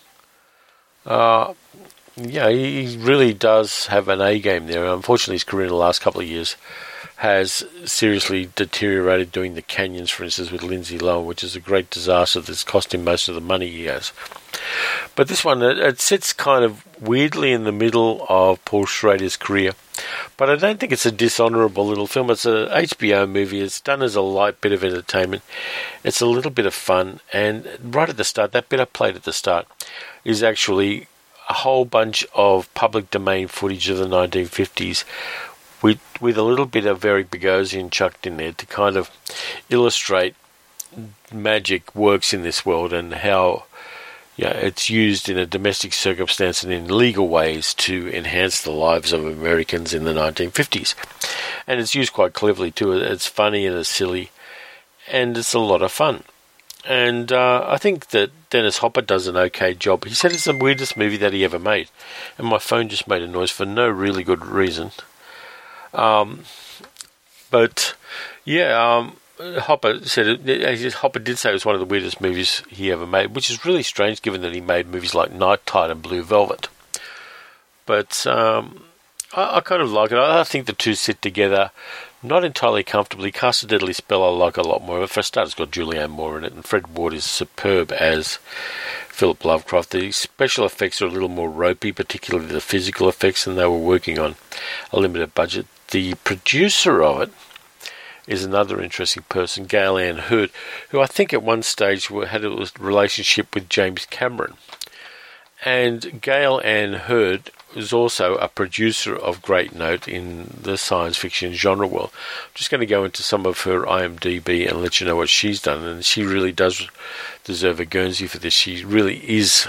Yeah, he really does have an A game there. Unfortunately, his career in the last couple of years has seriously deteriorated, doing The Canyons, for instance, with Lindsay Lohan, which is a great disaster that's cost him most of the money he has. But this one, it sits kind of weirdly in the middle of Paul Schrader's career. But I don't think it's a dishonourable little film. It's a HBO movie. It's done as a light bit of entertainment. It's a little bit of fun. And right at the start, that bit I played at the start is actually a whole bunch of public domain footage of the 1950s with a little bit of Eric Bogosian chucked in there to kind of illustrate magic works in this world and how it's used in a domestic circumstance and in legal ways to enhance the lives of Americans in the 1950s. And it's used quite cleverly too. It's funny and it's silly, and it's a lot of fun. And I think that Dennis Hopper does an okay job. He said it's the weirdest movie that he ever made. And my phone just made a noise for no really good reason. But Hopper did say it was one of the weirdest movies he ever made, which is really strange given that he made movies like Night Tide and Blue Velvet. But I kind of like it. I think the two sit together not entirely comfortably. Cast a Deadly Spell I like a lot more. But for a start, it's got Julianne Moore in it, and Fred Ward is superb as Philip Lovecraft. The special effects are a little more ropey, particularly the physical effects, and they were working on a limited budget. The producer of it is another interesting person, Gail Ann Hurd, who I think at one stage had a relationship with James Cameron. And Gail Ann Hurd was also a producer of great note in the science fiction genre world. I'm just going to go into some of her IMDb and let you know what she's done, and she really does deserve a Guernsey for this. She really is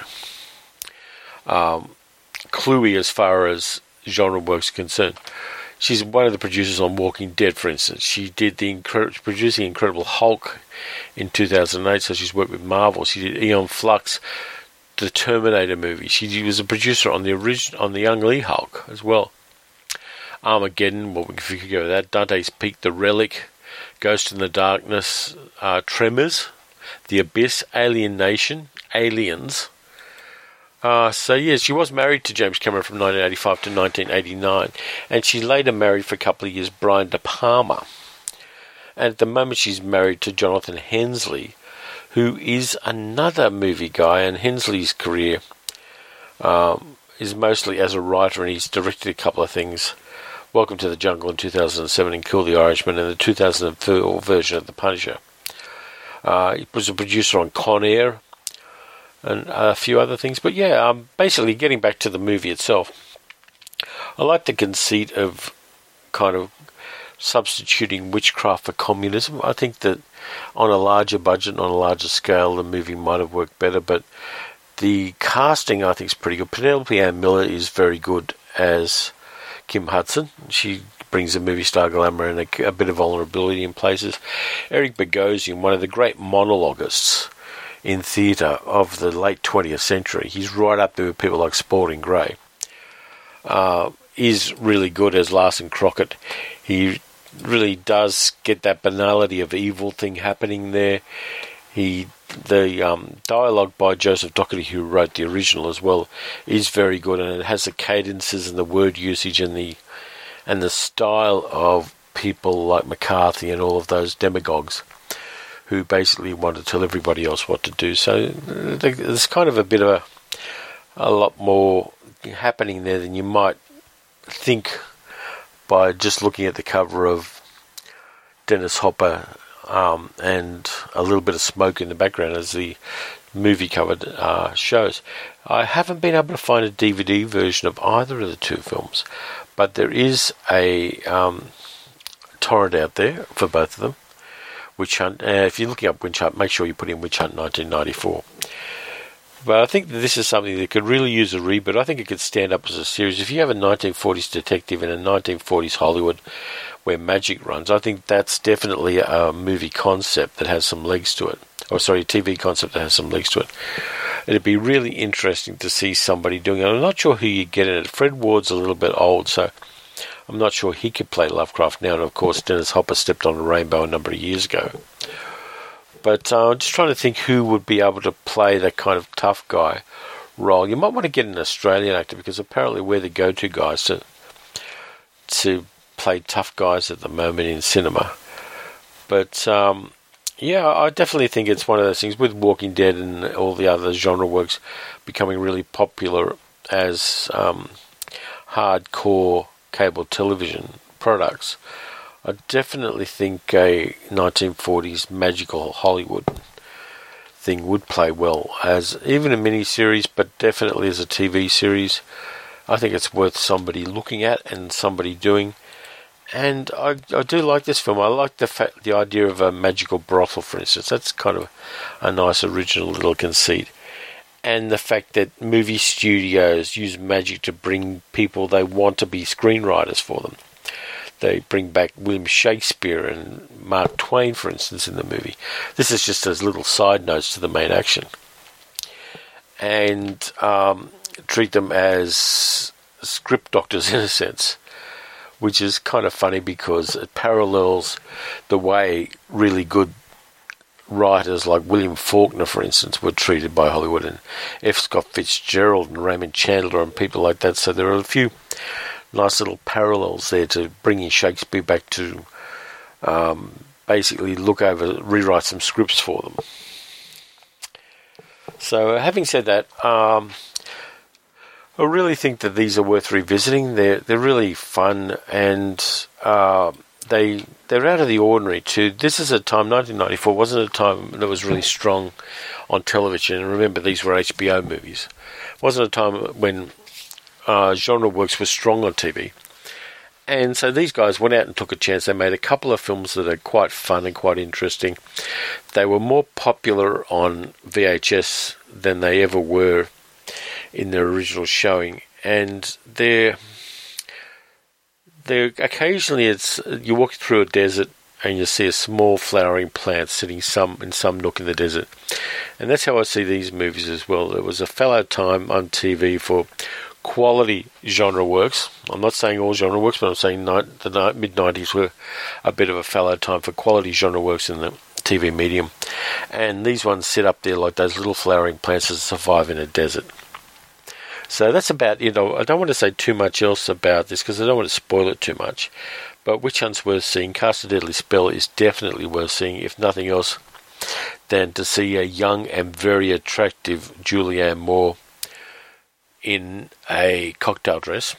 cluey as far as genre work's concerned. She's one of the producers on Walking Dead, for instance. She did producing Incredible Hulk in 2008, so she's worked with Marvel. She did Aeon Flux, the Terminator movie. She was a producer on the Ang Lee Hulk as well. Armageddon, well, if you could go with that. Dante's Peak, The Relic, Ghost in the Darkness, Tremors, The Abyss, Alien Nation, Aliens. She was married to James Cameron from 1985 to 1989, and she later married for a couple of years Brian De Palma. And at the moment she's married to Jonathan Hensley, who is another movie guy, and Hensley's career is mostly as a writer, and he's directed a couple of things. Welcome to the Jungle in 2007 and Kill the Irishman, and the 2004 version of The Punisher. He was a producer on Con Air and a few other things. But basically getting back to the movie itself, I like the conceit of kind of substituting witchcraft for communism. I think that on a larger budget, on a larger scale, the movie might have worked better, but the casting I think is pretty good. Penelope Ann Miller is very good as Kim Hudson. She brings a movie star glamour and a bit of vulnerability in places. Eric Bogosian, one of the great monologuists in theatre of the late 20th century. He's right up there with people like Spalding Gray. is really good as Larson Crockett. He really does get that banality of evil thing happening there. The dialogue by Joseph Doherty, who wrote the original as well, is very good, and it has the cadences and the word usage and the style of people like McCarthy and all of those demagogues who basically want to tell everybody else what to do. So there's kind of a bit of a lot more happening there than you might think by just looking at the cover of Dennis Hopper and a little bit of smoke in the background, as the movie cover shows. I haven't been able to find a DVD version of either of the two films, but there is a torrent out there for both of them. Witch Hunt. If you're looking up Witch Hunt, make sure you put in Witch Hunt 1994. But I think that this is something that could really use a reboot. I think it could stand up as a series. If you have a 1940s detective in a 1940s Hollywood where magic runs, I think that's definitely a movie concept that has some legs to it. Or sorry, a TV concept that has some legs to it. It'd be really interesting to see somebody doing it. I'm not sure who you get in it. Fred Ward's a little bit old, so I'm not sure he could play Lovecraft now. And of course, Dennis Hopper stepped on a rainbow a number of years ago. But I'm just trying to think who would be able to play that kind of tough guy role. You might want to get an Australian actor, because apparently we're the go-to guys to play tough guys at the moment in cinema. But yeah, I definitely think it's one of those things with Walking Dead and all the other genre works becoming really popular as hardcore cable television products. I definitely think a 1940s magical Hollywood thing would play well as even a mini-series, but definitely as a TV series. I think it's worth somebody looking at and somebody doing. And I do like this film. I like the idea of a magical brothel, for instance. That's kind of a nice original little conceit. And the fact that movie studios use magic to bring people they want to be screenwriters for them. They bring back William Shakespeare and Mark Twain, for instance, in the movie. This is just as little side notes to the main action. And treat them as script doctors in a sense, which is kind of funny because it parallels the way really good writers like William Faulkner, for instance, were treated by Hollywood, and F. Scott Fitzgerald and Raymond Chandler and people like that. So there are a few nice little parallels there to bringing Shakespeare back to basically rewrite some scripts for them. So having said that, I really think that these are worth revisiting. They're really fun, and they're out of the ordinary too. This is a time, 1994 wasn't a time that was really strong on television. And remember, these were HBO movies. It wasn't a time when genre works were strong on TV. And so these guys went out and took a chance. They made a couple of films that are quite fun and quite interesting. They were more popular on VHS than they ever were in their original showing. And they're occasionally you walk through a desert and you see a small flowering plant sitting in some nook in the desert. And that's how I see these movies as well. There was a fallow time on TV for quality genre works. I'm not saying all genre works, but I'm saying the mid-90s were a bit of a fallow time for quality genre works in the TV medium. And these ones sit up there like those little flowering plants that survive in a desert. So that's about, I don't want to say too much else about this because I don't want to spoil it too much. But Witch Hunt's worth seeing. Cast a Deadly Spell is definitely worth seeing, if nothing else, than to see a young and very attractive Julianne Moore in a cocktail dress.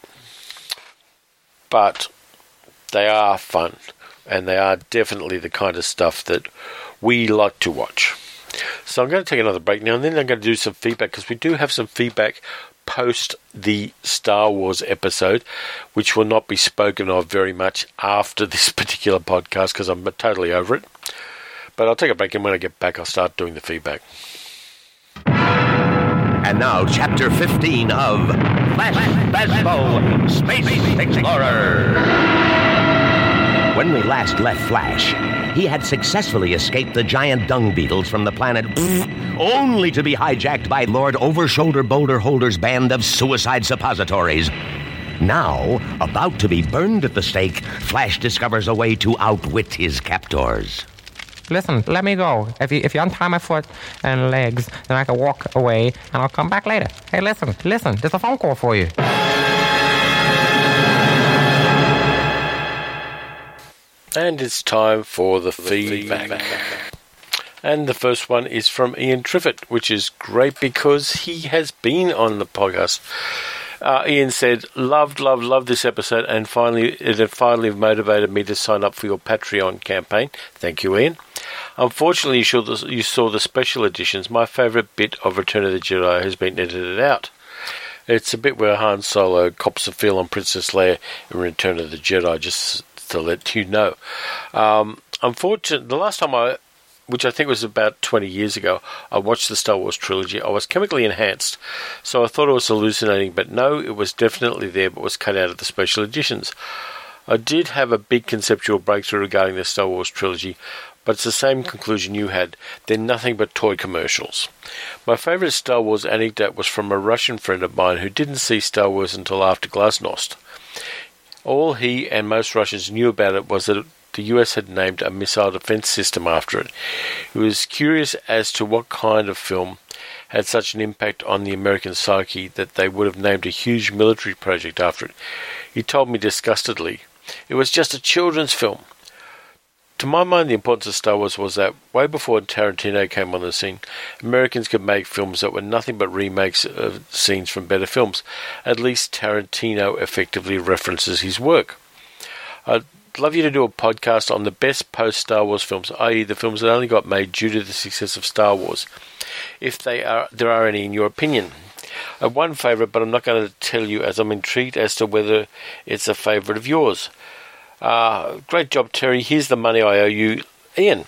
But they are fun, and they are definitely the kind of stuff that we like to watch. So I'm going to take another break now, and then I'm going to do some feedback, because we do have some feedback post the Star Wars episode, which will not be spoken of very much after this particular podcast, because I'm totally over it. But I'll take a break, and when I get back, I'll start doing the feedback. And now, Chapter 15 of Flash Baseball Space Explorer. When only last left Flash, he had successfully escaped the giant dung beetles from the planet, only to be hijacked by Lord Overshoulder Boulder Holder's band of suicide suppositories. Now, about to be burned at the stake, Flash discovers a way to outwit his captors. Listen, let me go. If you untie my foot and legs, then I can walk away, and I'll come back later. Hey, listen, there's a phone call for you. And it's time for the feedback. And the first one is from Ian Triffitt, which is great because he has been on the podcast. Ian said, loved this episode, and it had finally motivated me to sign up for your Patreon campaign. Thank you, Ian. Unfortunately, you saw the special editions. My favourite bit of Return of the Jedi has been edited out. It's a bit where Han Solo cops a feel on Princess Leia in Return of the Jedi, just to let you know. Unfortunately, the last time which I think was about 20 years ago, I watched the Star Wars trilogy. I was chemically enhanced, so I thought I was hallucinating, but no, it was definitely there, but was cut out of the special editions. I did have a big conceptual breakthrough regarding the Star Wars trilogy, but it's the same conclusion you had. They're nothing but toy commercials. My favourite Star Wars anecdote was from a Russian friend of mine who didn't see Star Wars until after Glasnost. All he and most Russians knew about it was that the US had named a missile defense system after it. He was curious as to what kind of film had such an impact on the American psyche that they would have named a huge military project after it. He told me disgustedly, it was just a children's film. To my mind, the importance of Star Wars was that, way before Tarantino came on the scene, Americans could make films that were nothing but remakes of scenes from better films. At least Tarantino effectively references his work. I'd love you to do a podcast on the best post-Star Wars films, i.e. the films that only got made due to the success of Star Wars, if there are any in your opinion. I have one favourite, but I'm not going to tell you as I'm intrigued as to whether it's a favourite of yours. Great job, Terry. Here's the money I owe you, Ian.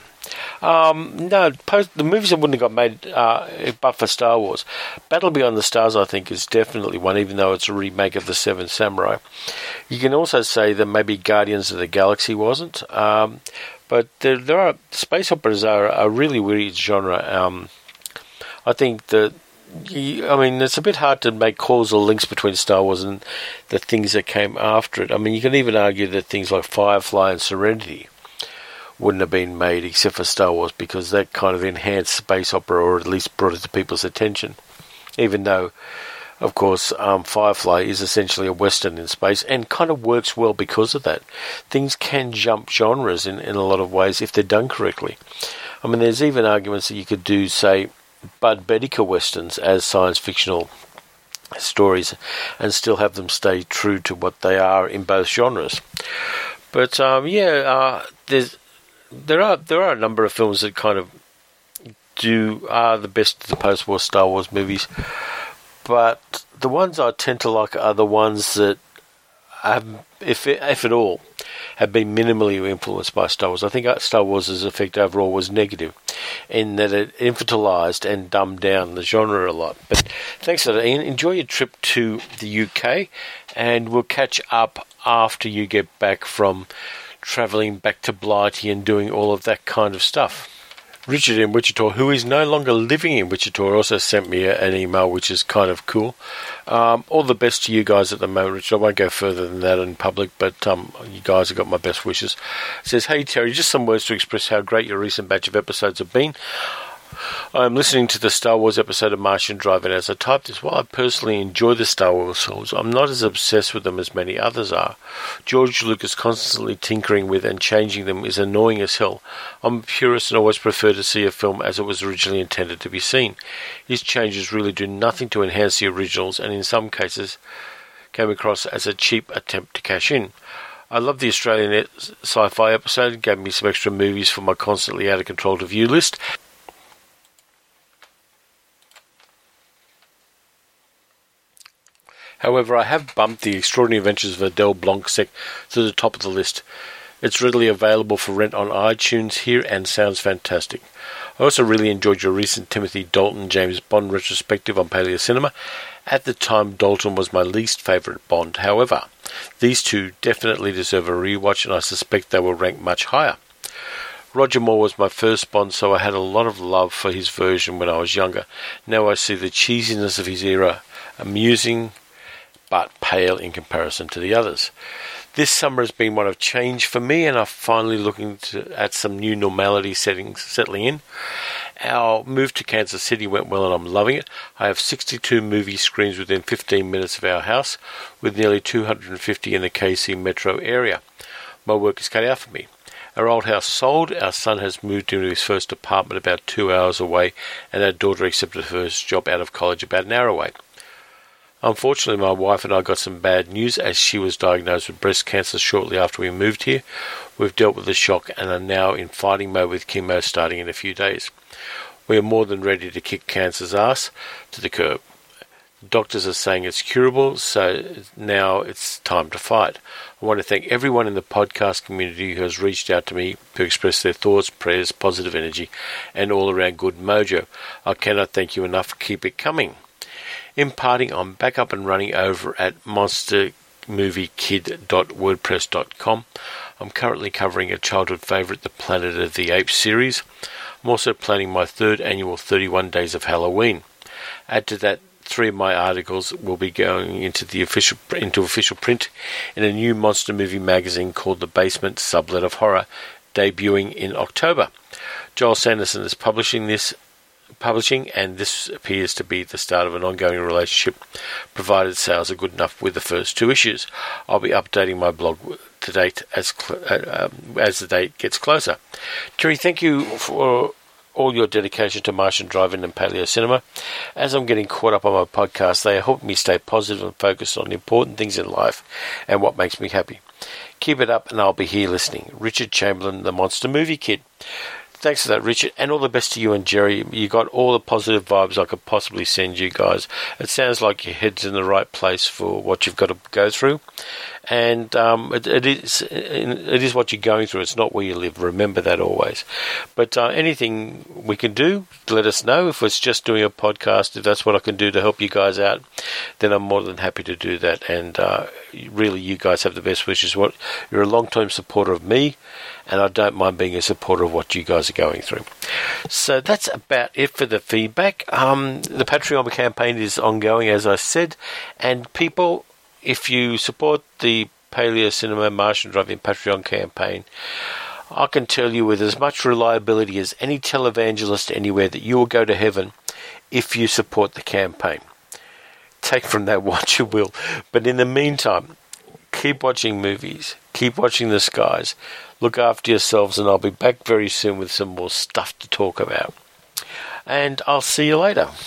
The movies that wouldn't have got made but for Star Wars. Battle Beyond the Stars, I think, is definitely one, even though it's a remake of The Seven Samurai. You can also say that maybe Guardians of the Galaxy wasn't. But there are space operas are a really weird genre. I think that. It's a bit hard to make causal links between Star Wars and the things that came after it. I mean, you can even argue that things like Firefly and Serenity wouldn't have been made except for Star Wars, because that kind of enhanced space opera, or at least brought it to people's attention. Even though, of course, Firefly is essentially a Western in space and kind of works well because of that. Things can jump genres in a lot of ways if they're done correctly. I mean, there's even arguments that you could do, say, Bud Bedicker westerns as science fictional stories and still have them stay true to what they are in both genres. But there are a number of films that kind of are the best of the post-war Star Wars movies, but the ones I tend to like are the ones that have, if at all, have been minimally influenced by Star Wars. I think Star Wars' effect overall was negative in that it infantilized and dumbed down the genre a lot. But thanks for that, Ian. Enjoy your trip to the UK, and we'll catch up after you get back from travelling back to Blighty and doing all of that kind of stuff. Richard in Wichita, who is no longer living in Wichita, also sent me an email, which is kind of cool. All the best to you guys at the moment, Richard. I won't go further than that in public, but you guys have got my best wishes. It says, hey Terry, just some words to express how great your recent batch of episodes have been. I'm listening to the Star Wars episode of Martian Drive, and as I type this, while I personally enjoy the Star Wars films, I'm not as obsessed with them as many others are. George Lucas constantly tinkering with and changing them is annoying as hell. I'm a purist and always prefer to see a film as it was originally intended to be seen. His changes really do nothing to enhance the originals, and in some cases came across as a cheap attempt to cash in. I love the Australian sci-fi episode. It gave me some extra movies for my constantly out of control to view list. However, I have bumped The Extraordinary Adventures of Adele Blanc-Sec to the top of the list. It's readily available for rent on iTunes here and sounds fantastic. I also really enjoyed your recent Timothy Dalton James Bond retrospective on Paleo Cinema. At the time, Dalton was my least favourite Bond. However, These two definitely deserve a rewatch, and I suspect they will rank much higher. Roger Moore was my first Bond, so I had a lot of love for his version when I was younger. Now I see the cheesiness of his era, amusing but pale in comparison to the others. This summer has been one of change for me, and I'm finally looking at some new normality settling in. Our move to Kansas City went well, and I'm loving it. I have 62 movie screens within 15 minutes of our house, with nearly 250 in the KC metro area. My work is cut out for me. Our old house sold, our son has moved into his first apartment about 2 hours away, and our daughter accepted her first job out of college about an hour away. Unfortunately, my wife and I got some bad news as she was diagnosed with breast cancer shortly after we moved here. We've dealt with the shock and are now in fighting mode with chemo starting in a few days. We are more than ready to kick cancer's ass to the curb. Doctors are saying it's curable, so now it's time to fight. I want to thank everyone in the podcast community who has reached out to me to express their thoughts, prayers, positive energy, and all-around good mojo. I cannot thank you enough. Keep it coming. In parting, I'm back up and running over at monstermoviekid.wordpress.com. I'm currently covering a childhood favourite, the Planet of the Apes series. I'm also planning my third annual 31 Days of Halloween. Add to that, 3 of my articles will be going into official print in a new monster movie magazine called The Basement Sublet of Horror, debuting in October. Joel Sanderson is publishing, and this appears to be the start of an ongoing relationship, provided sales are good enough with the first 2 issues. I'll be updating my blog to date as the date gets closer. Terry, thank you for all your dedication to Martian Drive-In and Paleo Cinema. As I'm getting caught up on my podcast, they are helping me stay positive and focused on the important things in life and what makes me happy. Keep it up and I'll be here listening. Richard Chamberlain, the Monster Movie Kid. Thanks for that, Richard, and all the best to you and Jerry. You got all the positive vibes I could possibly send you guys. It sounds like your head's in the right place for what you've got to go through, and it is what you're going through. It's not where you live. Remember that always. But anything we can do, let us know. If it's just doing a podcast, if that's what I can do to help you guys out, then I'm more than happy to do that. And really, you guys have the best wishes. You're a long-term supporter of me, and I don't mind being a supporter of what you guys are going through. So that's about it for the feedback. The Patreon campaign is ongoing, as I said, and people, if you support the Paleo Cinema Martian Drive-In Patreon campaign, I can tell you with as much reliability as any televangelist anywhere that you will go to heaven if you support the campaign. Take from that what you will. But in the meantime, keep watching movies, keep watching the skies, look after yourselves, and I'll be back very soon with some more stuff to talk about. And I'll see you later.